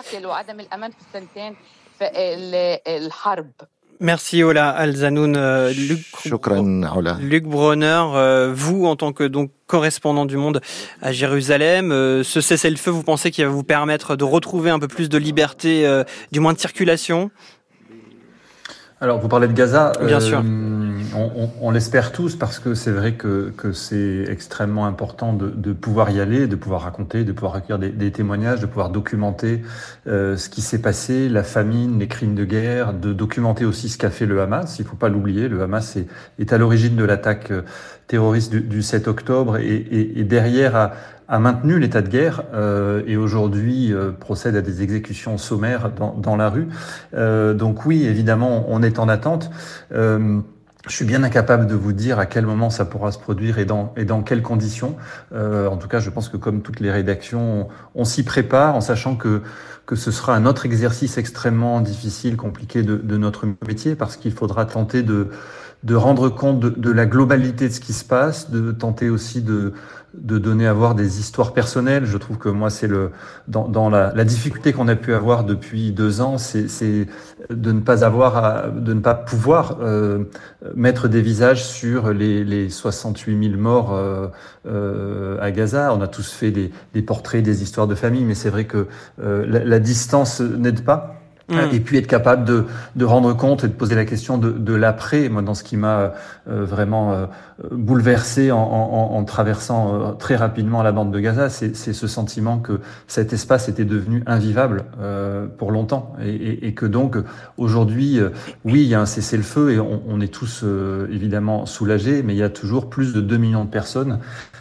Merci Ola Al-Zanoun. Euh, Luc, Luc Bronner, euh, vous en tant que donc correspondant du Monde à Jérusalem, euh, ce cessez-le-feu, vous pensez qu'il va vous permettre de retrouver un peu plus de liberté, euh, du moins de circulation ? Alors, vous parlez de Gaza. Bien euh, sûr. On, on, on l'espère tous parce que c'est vrai que, que c'est extrêmement important de, de pouvoir y aller, de pouvoir raconter, de pouvoir recueillir des, des témoignages, de pouvoir documenter euh, ce qui s'est passé, la famine, les crimes de guerre, de documenter aussi ce qu'a fait le Hamas. Il ne faut pas l'oublier. Le Hamas est, est à l'origine de l'attaque terroriste du, du sept octobre et, et, et derrière a, a maintenu l'état de guerre euh, et aujourd'hui euh, procède à des exécutions sommaires dans, dans la rue. Euh, donc oui, évidemment, on est en attente. Euh, Je suis bien incapable de vous dire à quel moment ça pourra se produire et dans, et dans quelles conditions. Euh, en tout cas, je pense que comme toutes les rédactions, on, on s'y prépare en sachant que, que ce sera un autre exercice extrêmement difficile, compliqué de, de notre métier parce qu'il faudra tenter de, de rendre compte de, de la globalité de ce qui se passe, de tenter aussi de, de donner à voir des histoires personnelles. Je trouve que moi, c'est le dans, dans la, la difficulté qu'on a pu avoir depuis deux ans, c'est, c'est de ne pas avoir, à, de ne pas pouvoir euh, mettre des visages sur les, les soixante-huit mille morts euh, euh, à Gaza. On a tous fait des, des portraits, des histoires de famille, mais c'est vrai que euh, la, la distance n'aide pas. Et puis être capable de, de rendre compte et de poser la question de, de l'après. Moi, dans ce qui m'a euh, vraiment euh, bouleversé en, en, en traversant euh, très rapidement la bande de Gaza, c'est, c'est ce sentiment que cet espace était devenu invivable euh, pour longtemps. Et, et, et que donc, aujourd'hui, euh, oui, il y a un cessez-le-feu et on, on est tous euh, évidemment soulagés, mais il y a toujours plus de deux millions de personnes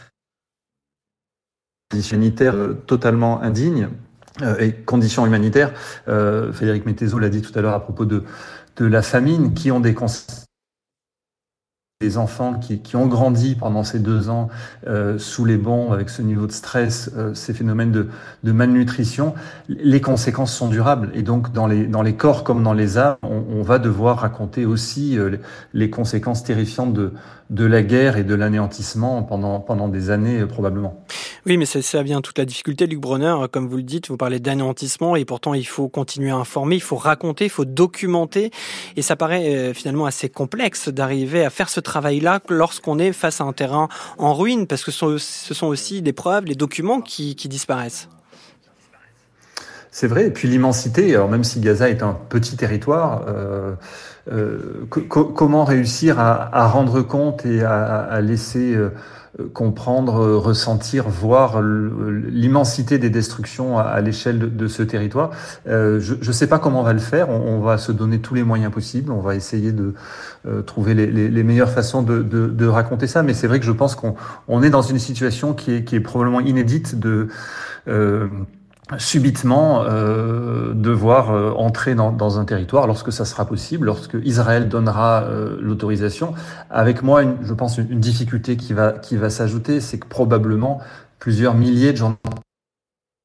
sanitaires euh, totalement indignes. Et conditions humanitaires, euh, Frédéric Mettezo l'a dit tout à l'heure à propos de, de la famine, qui ont des conséquences. Des enfants qui, qui ont grandi pendant ces deux ans euh, sous les bombes, avec ce niveau de stress, euh, ces phénomènes de, de malnutrition, les conséquences sont durables. Et donc, dans les, dans les corps comme dans les âmes, on, on va devoir raconter aussi euh, les conséquences terrifiantes de, de la guerre et de l'anéantissement pendant, pendant des années, euh, probablement. Oui, mais c'est ça vient toute la difficulté, Luc Bronner. Comme vous le dites, vous parlez d'anéantissement et pourtant il faut continuer à informer, il faut raconter, il faut documenter. Et ça paraît euh, finalement assez complexe d'arriver à faire ce travail-là lorsqu'on est face à un terrain en ruine, parce que ce sont aussi des preuves, les documents qui, qui disparaissent. C'est vrai, et puis l'immensité, alors même si Gaza est un petit territoire, euh, euh, co- comment réussir à, à rendre compte et à, à laisser euh, comprendre, ressentir, voir l'immensité des destructions à, à l'échelle de, de ce territoire. Euh, je ne sais pas comment on va le faire, on, on va se donner tous les moyens possibles, on va essayer de euh, trouver les, les, les meilleures façons de, de, de raconter ça, mais c'est vrai que je pense qu'on on est dans une situation qui est, qui est probablement inédite de... Euh, subitement euh, devoir euh, entrer dans, dans un territoire lorsque ça sera possible, lorsque Israël donnera euh, l'autorisation. Avec moi, une, je pense, une, une difficulté qui va, qui va s'ajouter, c'est que probablement plusieurs milliers de gens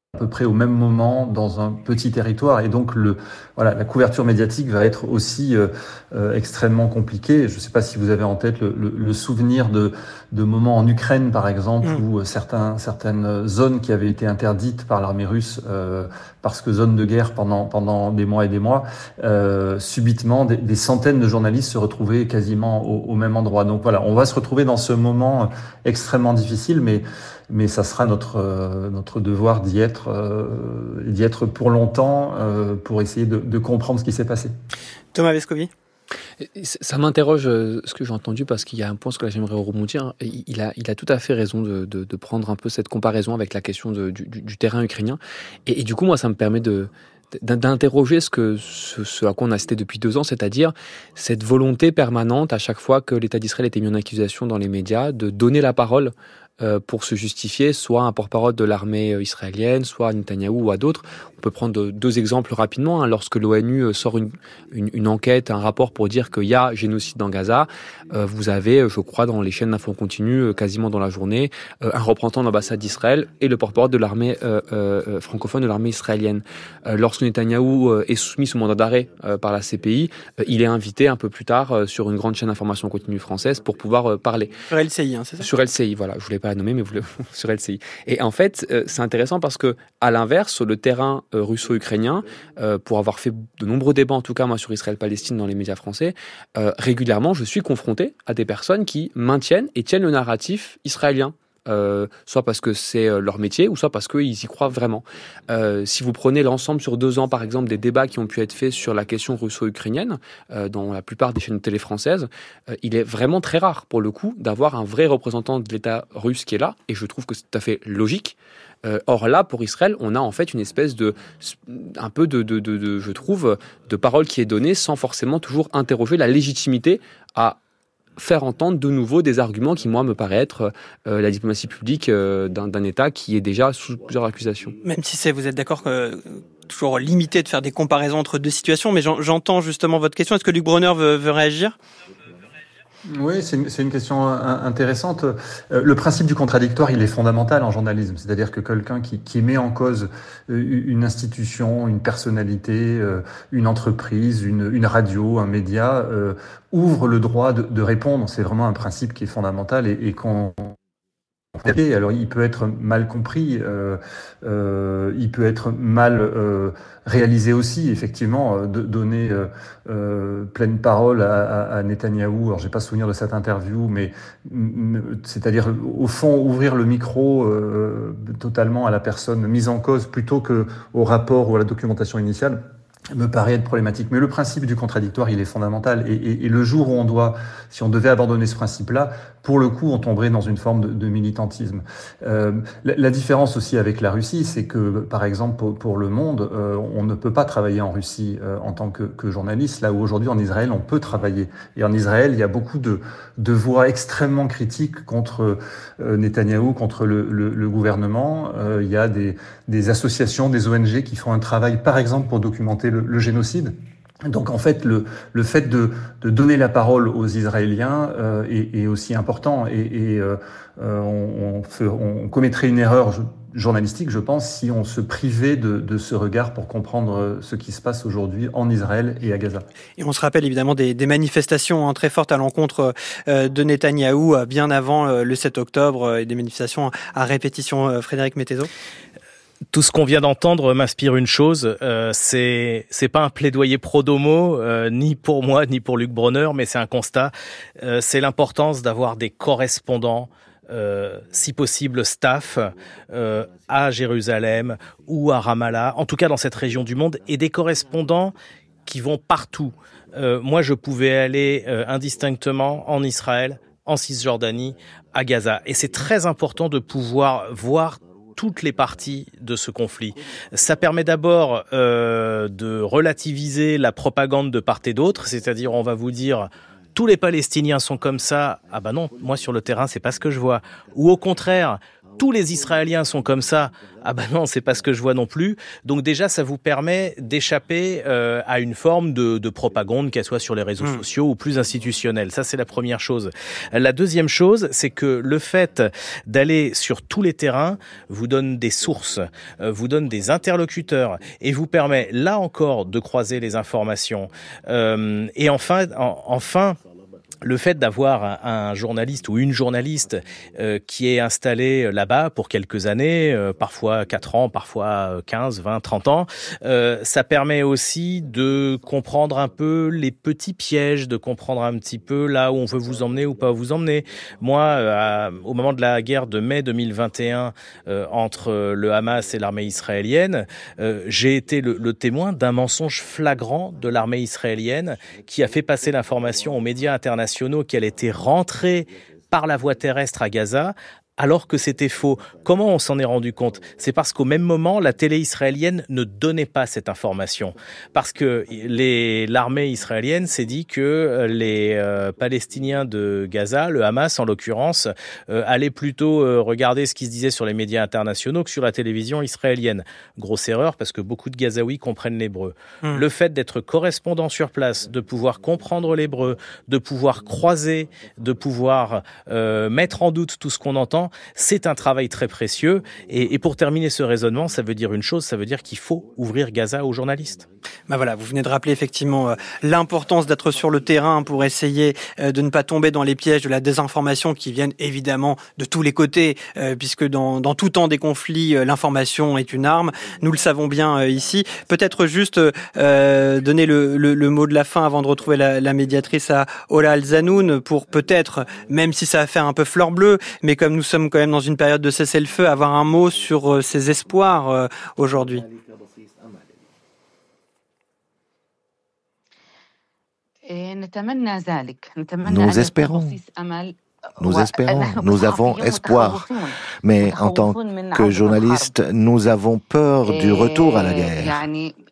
à peu près au même moment dans un petit territoire, et donc le voilà la couverture médiatique va être aussi euh, euh, extrêmement compliquée. Je ne sais pas si vous avez en tête le, le, le souvenir de de moments en Ukraine par exemple mmh. où certains certaines zones qui avaient été interdites par l'armée russe euh, parce que zone de guerre pendant pendant des mois et des mois, euh, subitement des, des centaines de journalistes se retrouvaient quasiment au, au même endroit. Donc voilà, on va se retrouver dans ce moment extrêmement difficile, mais mais ça sera notre euh, notre devoir d'y être euh, d'y être pour longtemps euh, pour essayer de, de comprendre ce qui s'est passé. Thomas Vescovi. Ça m'interroge ce que j'ai entendu, parce qu'il y a un point sur lequel j'aimerais rebondir. Il a, il a tout à fait raison de, de, de prendre un peu cette comparaison avec la question de, du, du terrain ukrainien. Et, et du coup, moi, ça me permet de d'interroger ce, que, ce, ce à quoi on a cité depuis deux ans, c'est-à-dire cette volonté permanente, à chaque fois que l'État d'Israël était mis en accusation dans les médias, de donner la parole euh, pour se justifier, soit un porte-parole de l'armée israélienne, soit à Netanyahou ou à d'autres. On peut prendre deux exemples rapidement. Hein. Lorsque l'ONU sort une, une, une enquête, un rapport pour dire qu'il y a génocide dans Gaza, euh, vous avez, je crois, dans les chaînes d'infos continue, quasiment dans la journée, euh, un représentant de l'ambassade d'Israël et le porte-parole de l'armée euh, euh, francophone de l'armée israélienne. Euh, lorsque Netanyahou euh, est soumis sous mandat d'arrêt euh, par la C P I, euh, il est invité un peu plus tard euh, sur une grande chaîne d'information continue française pour pouvoir euh, parler. Sur L C I, hein, c'est ça ? Sur L C I, voilà. Je voulais pas la nommer, mais vous le... sur L C I. Et en fait, euh, c'est intéressant parce que, à l'inverse, sur le terrain euh, russo-ukrainien, euh, pour avoir fait de nombreux débats, en tout cas moi sur Israël-Palestine dans les médias français, euh, régulièrement je suis confronté à des personnes qui maintiennent et tiennent le narratif israélien. Euh, soit parce que c'est leur métier, ou soit parce qu'ils y croient vraiment. Euh, si vous prenez l'ensemble sur deux ans, par exemple, des débats qui ont pu être faits sur la question russo-ukrainienne, euh, dans la plupart des chaînes de télé françaises, euh, il est vraiment très rare, pour le coup, d'avoir un vrai représentant de l'État russe qui est là, et je trouve que c'est tout à fait logique. Euh, or là, pour Israël, on a en fait une espèce de, un peu de, de, de, de je trouve, de parole qui est donnée sans forcément toujours interroger la légitimité à faire entendre de nouveau des arguments qui, moi, me paraissent être euh, la diplomatie publique euh, d'un, d'un État qui est déjà sous plusieurs accusations. Même si c'est, vous êtes d'accord que toujours limité de faire des comparaisons entre deux situations, mais j'en, j'entends justement votre question. Est-ce que Luc Brunner veut, veut réagir ? Oui, c'est une, c'est une question intéressante. Le principe du contradictoire, il est fondamental en journalisme. C'est-à-dire que quelqu'un qui, qui met en cause une institution, une personnalité, une entreprise, une, une radio, un média, euh, ouvre le droit de, de répondre. C'est vraiment un principe qui est fondamental et, et qu'on... Alors, il peut être mal compris, euh, euh, il peut être mal euh, réalisé aussi, effectivement, de donner euh, euh, pleine parole à, à, à Netanyahou. Alors, j'ai pas souvenir de cette interview, mais m- c'est-à-dire, au fond, ouvrir le micro euh, totalement à la personne mise en cause plutôt que au rapport ou à la documentation initiale me paraît être problématique. Mais le principe du contradictoire, il est fondamental. Et, et, et le jour où on doit, si on devait abandonner ce principe-là, pour le coup, on tomberait dans une forme de, de militantisme. Euh, la, la différence aussi avec la Russie, c'est que, par exemple, pour, pour Le Monde, euh, on ne peut pas travailler en Russie euh, en tant que, que journaliste, là où aujourd'hui, en Israël, on peut travailler. Et en Israël, il y a beaucoup de, de voix extrêmement critiques contre euh, Netanyahou, contre le, le, le gouvernement. Euh, il y a des, des associations, des O N G qui font un travail, par exemple, pour documenter le, le génocide. Donc en fait, le, le fait de, de donner la parole aux Israéliens euh, est, est aussi important. Et, et euh, on, on, fait, on commettrait une erreur journalistique, je pense, si on se privait de, de ce regard pour comprendre ce qui se passe aujourd'hui en Israël et à Gaza. Et on se rappelle évidemment des, des manifestations hein, très fortes à l'encontre euh, de Netanyahou euh, bien avant euh, le sept octobre euh, et des manifestations à répétition. Euh, Frédéric Mettezo. Tout ce qu'on vient d'entendre m'inspire une chose, euh, c'est c'est pas un plaidoyer pro domo, euh, ni pour moi ni pour Luc Brunner, mais c'est un constat. Euh, c'est l'importance d'avoir des correspondants, euh, si possible staff, euh, à Jérusalem ou à Ramallah, en tout cas dans cette région du monde, et des correspondants qui vont partout. Euh, moi, je pouvais aller euh, indistinctement en Israël, en Cisjordanie, à Gaza, et c'est très important de pouvoir voir toutes les parties de ce conflit. Ça permet d'abord euh, de relativiser la propagande de part et d'autre, c'est-à-dire on va vous dire tous les Palestiniens sont comme ça, ah ben non, moi sur le terrain c'est pas ce que je vois. Ou au contraire, tous les Israéliens sont comme ça. Ah ben non, c'est pas ce que je vois non plus. Donc déjà, ça vous permet d'échapper euh, à une forme de, de propagande, qu'elle soit sur les réseaux mmh. sociaux ou plus institutionnelle. Ça, c'est la première chose. La deuxième chose, c'est que le fait d'aller sur tous les terrains vous donne des sources, euh, vous donne des interlocuteurs et vous permet, là encore, de croiser les informations. Euh, et enfin, en, enfin, le fait d'avoir un, un journaliste ou une journaliste euh, qui est installé là-bas pour quelques années, euh, parfois quatre ans, parfois quinze, vingt, trente ans, euh, ça permet aussi de comprendre un peu les petits pièges, de comprendre un petit peu là où on veut vous emmener ou pas vous emmener. Moi, euh, au moment de la guerre de mai deux mille vingt et un euh, entre le Hamas et l'armée israélienne, euh, j'ai été le, le témoin d'un mensonge flagrant de l'armée israélienne qui a fait passer l'information aux médias internationaux qu'elle était rentrée par la voie terrestre à Gaza, alors que c'était faux. Comment on s'en est rendu compte ? C'est parce qu'au même moment, la télé israélienne ne donnait pas cette information. Parce que les, l'armée israélienne s'est dit que les euh, Palestiniens de Gaza, le Hamas en l'occurrence, euh, allaient plutôt euh, regarder ce qui se disait sur les médias internationaux que sur la télévision israélienne. Grosse erreur, parce que beaucoup de Gazaouis comprennent l'hébreu. Mmh. Le fait d'être correspondant sur place, de pouvoir comprendre l'hébreu, de pouvoir croiser, de pouvoir euh, mettre en doute tout ce qu'on entend, c'est un travail très précieux. Et, et pour terminer ce raisonnement, ça veut dire une chose, ça veut dire qu'il faut ouvrir Gaza aux journalistes. Ben voilà, vous venez de rappeler effectivement euh, l'importance d'être sur le terrain pour essayer euh, de ne pas tomber dans les pièges de la désinformation qui viennent évidemment de tous les côtés, euh, puisque dans, dans tout temps des conflits, euh, l'information est une arme. Nous le savons bien euh, ici. Peut-être juste euh, donner le, le, le mot de la fin avant de retrouver la, la médiatrice à Ola Al-Zanoun pour peut-être, même si ça a fait un peu fleur bleue, mais comme nous sommes quand même dans une période de cessez-le-feu, avoir un mot sur euh, ces espoirs euh, aujourd'hui. Nous espérons. Nous espérons, nous avons espoir. Mais en tant que journalistes, nous avons peur du retour à la guerre.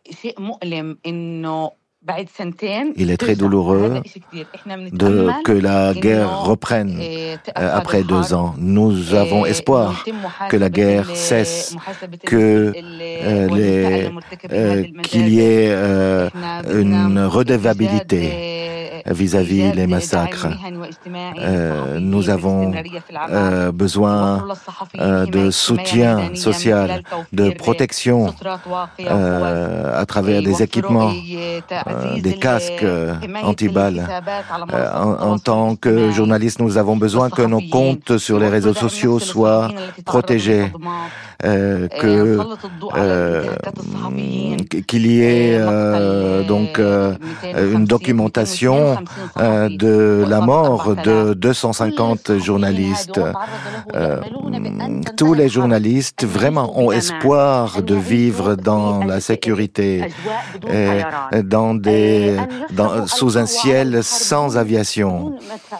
Il est très douloureux de, que la guerre reprenne euh, après deux ans. Nous avons espoir que la guerre cesse, que euh, les, euh, qu'il y ait euh, une redevabilité vis-à-vis des massacres. Euh, nous avons euh, besoin euh, de soutien social, de protection euh, à travers des équipements, euh, des casques euh, anti-balles. Euh, en, en tant que journalistes, nous avons besoin que nos comptes sur les réseaux sociaux soient protégés. Euh, que euh, qu'il y ait euh, donc euh, une documentation euh, de la mort de deux cent cinquante journalistes. Euh, tous les journalistes vraiment ont espoir de vivre dans la sécurité, et dans des dans, sous un ciel sans aviation.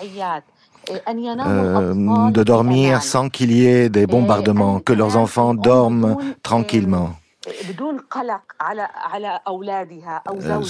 Euh, de dormir sans qu'il y ait des bombardements, que leurs enfants dorment tranquillement. Euh,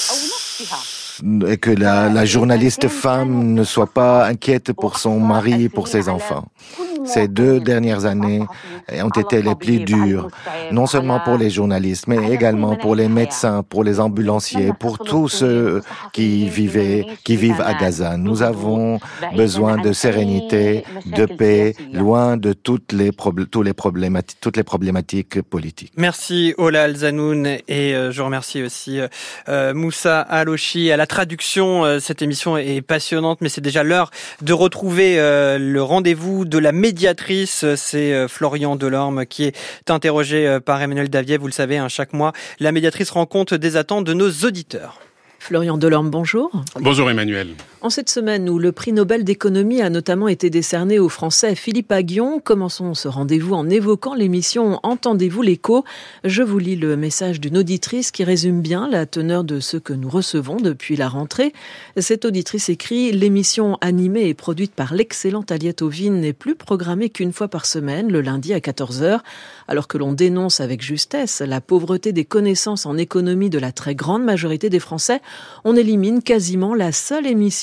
et que la, la journaliste femme ne soit pas inquiète pour son mari et pour ses enfants. Ces deux dernières années ont été les plus dures, non seulement pour les journalistes, mais également pour les médecins, pour les ambulanciers, pour tous ceux qui vivaient, qui vivent à Gaza. Nous avons besoin de sérénité, de paix, loin de toutes les, probl- tous les problématiques, toutes les problématiques politiques. Merci Ola Al-Zanoun et euh, je remercie aussi euh, Moussa Alochi à la traduction. Euh, cette émission est passionnante, mais c'est déjà l'heure de retrouver euh, le rendez-vous de la médiatrice. C'est Florian Delorme qui est interrogé par Emmanuel Davier. Vous le savez, hein, chaque mois, la médiatrice rend compte des attentes de nos auditeurs. Florian Delorme, bonjour. Bonjour Emmanuel. En cette semaine où le prix Nobel d'économie a notamment été décerné au Français Philippe Aghion, commençons ce rendez-vous en évoquant l'émission « Entendez-vous l'écho ?» Je vous lis le message d'une auditrice qui résume bien la teneur de ce que nous recevons depuis la rentrée. Cette auditrice écrit « L'émission animée et produite par l'excellente Aliette Ovine n'est plus programmée qu'une fois par semaine, le lundi à quatorze heures. Alors que l'on dénonce avec justesse la pauvreté des connaissances en économie de la très grande majorité des Français, on élimine quasiment la seule émission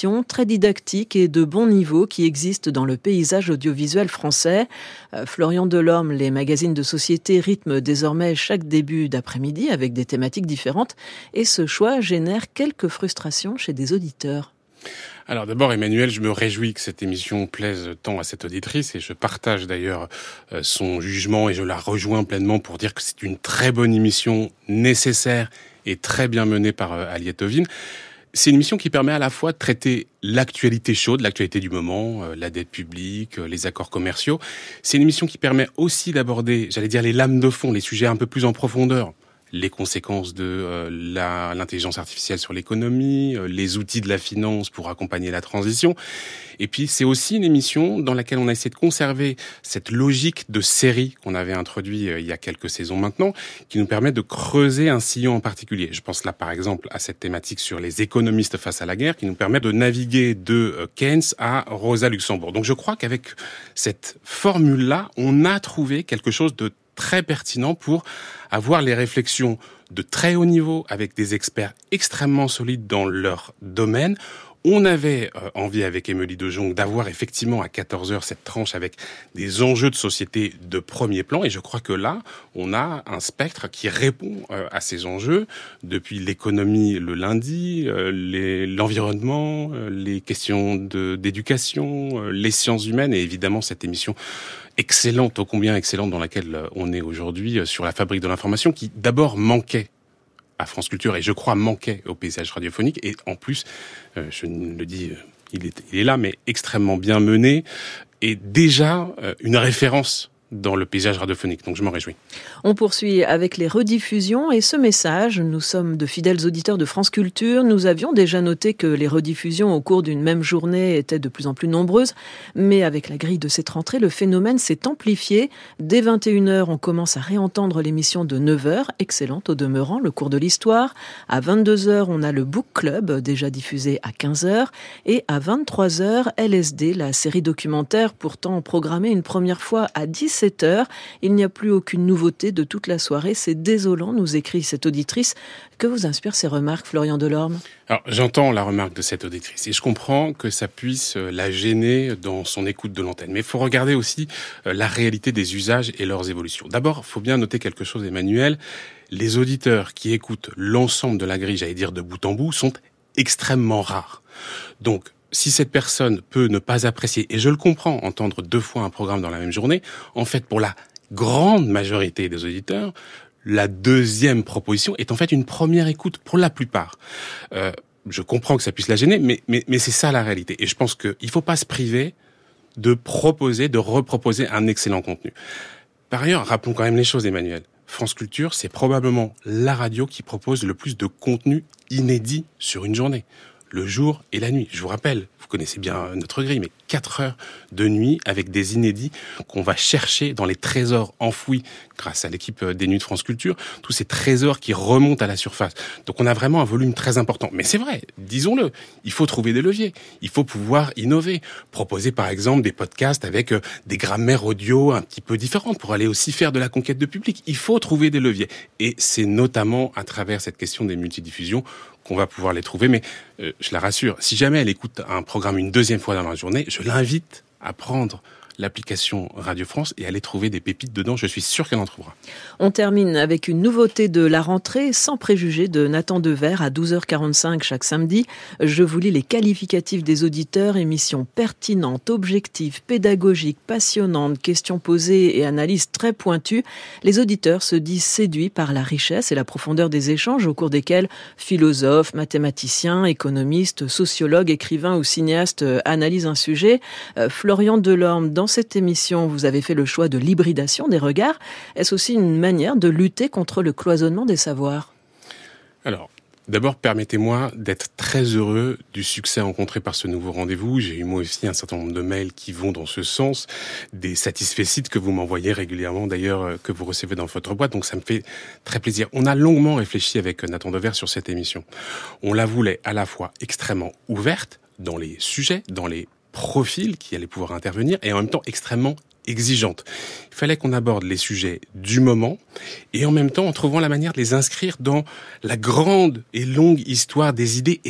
émission très didactique et de bon niveau qui existe dans le paysage audiovisuel français. Euh, Florian Delorme, les magazines de société rythment désormais chaque début d'après-midi avec des thématiques différentes et ce choix génère quelques frustrations chez des auditeurs. Alors d'abord, Emmanuel, je me réjouis que cette émission plaise tant à cette auditrice et je partage d'ailleurs euh, son jugement et je la rejoins pleinement pour dire que c'est une très bonne émission, nécessaire et très bien menée par euh, Aliette Ovine. C'est une émission qui permet à la fois de traiter l'actualité chaude, l'actualité du moment, euh, la dette publique, euh, les accords commerciaux. C'est une émission qui permet aussi d'aborder, j'allais dire, les lames de fond, les sujets un peu plus en profondeur. Les conséquences de euh, la, l'intelligence artificielle sur l'économie, euh, les outils de la finance pour accompagner la transition. Et puis, c'est aussi une émission dans laquelle on a essayé de conserver cette logique de série qu'on avait introduit euh, il y a quelques saisons maintenant, qui nous permet de creuser un sillon en particulier. Je pense là, par exemple, à cette thématique sur les économistes face à la guerre, qui nous permet de naviguer de euh, Keynes à Rosa Luxembourg. Donc, je crois qu'avec cette formule-là, on a trouvé quelque chose de très pertinent pour avoir les réflexions de très haut niveau avec des experts extrêmement solides dans leur domaine. On avait euh, envie avec Émilie de Jong d'avoir effectivement à quatorze heures cette tranche avec des enjeux de société de premier plan et je crois que là, on a un spectre qui répond euh, à ces enjeux depuis l'économie le lundi, euh, les, l'environnement, euh, les questions de, d'éducation, euh, les sciences humaines et évidemment cette émission excellente, ô combien excellente dans laquelle on est aujourd'hui sur la fabrique de l'information qui d'abord manquait à France Culture et je crois manquait au paysage radiophonique et en plus, euh, je le dis, il est, il est là mais extrêmement bien mené et déjà euh, une référence dans le paysage radiophonique, donc je m'en réjouis. On poursuit avec les rediffusions et ce message, nous sommes de fidèles auditeurs de France Culture, nous avions déjà noté que les rediffusions au cours d'une même journée étaient de plus en plus nombreuses, mais avec la grille de cette rentrée, le phénomène s'est amplifié. Dès vingt et une heures, on commence à réentendre l'émission de neuf heures, excellente au demeurant, le cours de l'histoire. À vingt-deux heures, on a le Book Club, déjà diffusé à quinze heures, et à vingt-trois heures, L S D, la série documentaire, pourtant programmée une première fois à dix-sept heures. Il n'y a plus aucune nouveauté de toute la soirée. C'est désolant, nous écrit cette auditrice. Que vous inspirent ces remarques, Florian Delorme ? Alors, j'entends la remarque de cette auditrice et je comprends que ça puisse la gêner dans son écoute de l'antenne. Mais il faut regarder aussi la réalité des usages et leurs évolutions. D'abord, il faut bien noter quelque chose, Emmanuel. Les auditeurs qui écoutent l'ensemble de la grille, j'allais dire de bout en bout, sont extrêmement rares. Donc, si cette personne peut ne pas apprécier, et je le comprends, entendre deux fois un programme dans la même journée, en fait, pour la grande majorité des auditeurs, la deuxième proposition est en fait une première écoute pour la plupart. Euh, je comprends que ça puisse la gêner, mais, mais, mais c'est ça la réalité. Et je pense qu'il ne faut pas se priver de proposer, de reproposer un excellent contenu. Par ailleurs, rappelons quand même les choses, Emmanuel. France Culture, c'est probablement la radio qui propose le plus de contenu inédit sur une journée. Le jour et la nuit. Je vous rappelle, vous connaissez bien notre grille, mais quatre heures de nuit avec des inédits qu'on va chercher dans les trésors enfouis grâce à l'équipe des Nuits de France Culture, tous ces trésors qui remontent à la surface. Donc on a vraiment un volume très important. Mais c'est vrai, disons-le, il faut trouver des leviers, il faut pouvoir innover, proposer par exemple des podcasts avec des grammaires audio un petit peu différentes pour aller aussi faire de la conquête de public. Il faut trouver des leviers. Et c'est notamment à travers cette question des multidiffusions qu'on va pouvoir les trouver. Mais euh, je la rassure, si jamais elle écoute un programme une deuxième fois dans la journée, je l'invite à prendre l'application Radio France et aller trouver des pépites dedans. Je suis sûr qu'elle en trouvera. On termine avec une nouveauté de la rentrée, sans préjugés, de Nathan Dever à douze heures quarante-cinq chaque samedi. Je vous lis les qualificatifs des auditeurs. Émission pertinente, objective, pédagogique, passionnante, questions posées et analyses très pointues. Les auditeurs se disent séduits par la richesse et la profondeur des échanges au cours desquels philosophes, mathématiciens, économistes, sociologues, écrivains ou cinéastes analysent un sujet. Euh, Florian Delorme, dans cette émission, vous avez fait le choix de l'hybridation des regards. Est-ce aussi une manière de lutter contre le cloisonnement des savoirs ? Alors, d'abord, permettez-moi d'être très heureux du succès rencontré par ce nouveau rendez-vous. J'ai eu moi aussi un certain nombre de mails qui vont dans ce sens, des satisfaits que vous m'envoyez régulièrement, d'ailleurs, que vous recevez dans votre boîte. Donc ça me fait très plaisir. On a longuement réfléchi avec Nathan Dever sur cette émission. On la voulait à la fois extrêmement ouverte dans les sujets, dans les profils qui allaient pouvoir intervenir et en même temps extrêmement exigeante. Il fallait qu'on aborde les sujets du moment et en même temps en trouvant la manière de les inscrire dans la grande et longue histoire des idées et des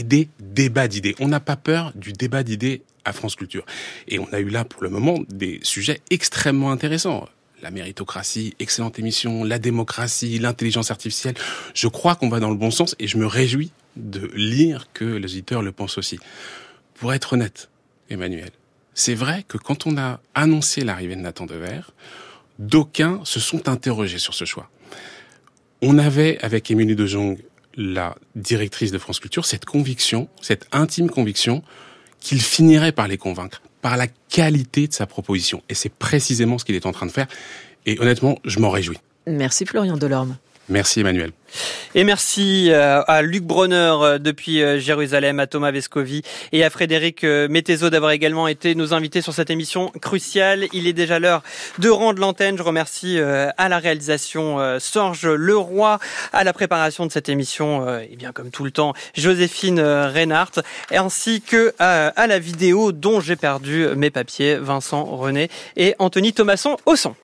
débat d'idées. On n'a pas peur du débat d'idées à France Culture. Et on a eu là, pour le moment, des sujets extrêmement intéressants. La méritocratie, excellente émission, la démocratie, l'intelligence artificielle. Je crois qu'on va dans le bon sens et je me réjouis de lire que les auditeurs le pensent aussi. Pour être honnête, Emmanuel, c'est vrai que quand on a annoncé l'arrivée de Nathan Dever, d'aucuns se sont interrogés sur ce choix. On avait, avec Émilie de Jong, la directrice de France Culture, cette conviction, cette intime conviction qu'il finirait par les convaincre, par la qualité de sa proposition. Et c'est précisément ce qu'il est en train de faire. Et honnêtement, je m'en réjouis. Merci Florian Delorme. Merci Emmanuel. Et merci à Luc Bronner depuis Jérusalem, à Thomas Vescovi et à Frédéric Mettezo d'avoir également été nos invités sur cette émission cruciale. Il est déjà l'heure de rendre l'antenne. Je remercie à la réalisation Sorge Leroy, à la préparation de cette émission, et bien comme tout le temps, Joséphine Reinhardt, ainsi que à la vidéo dont j'ai perdu mes papiers, Vincent René et Anthony Thomasson au son.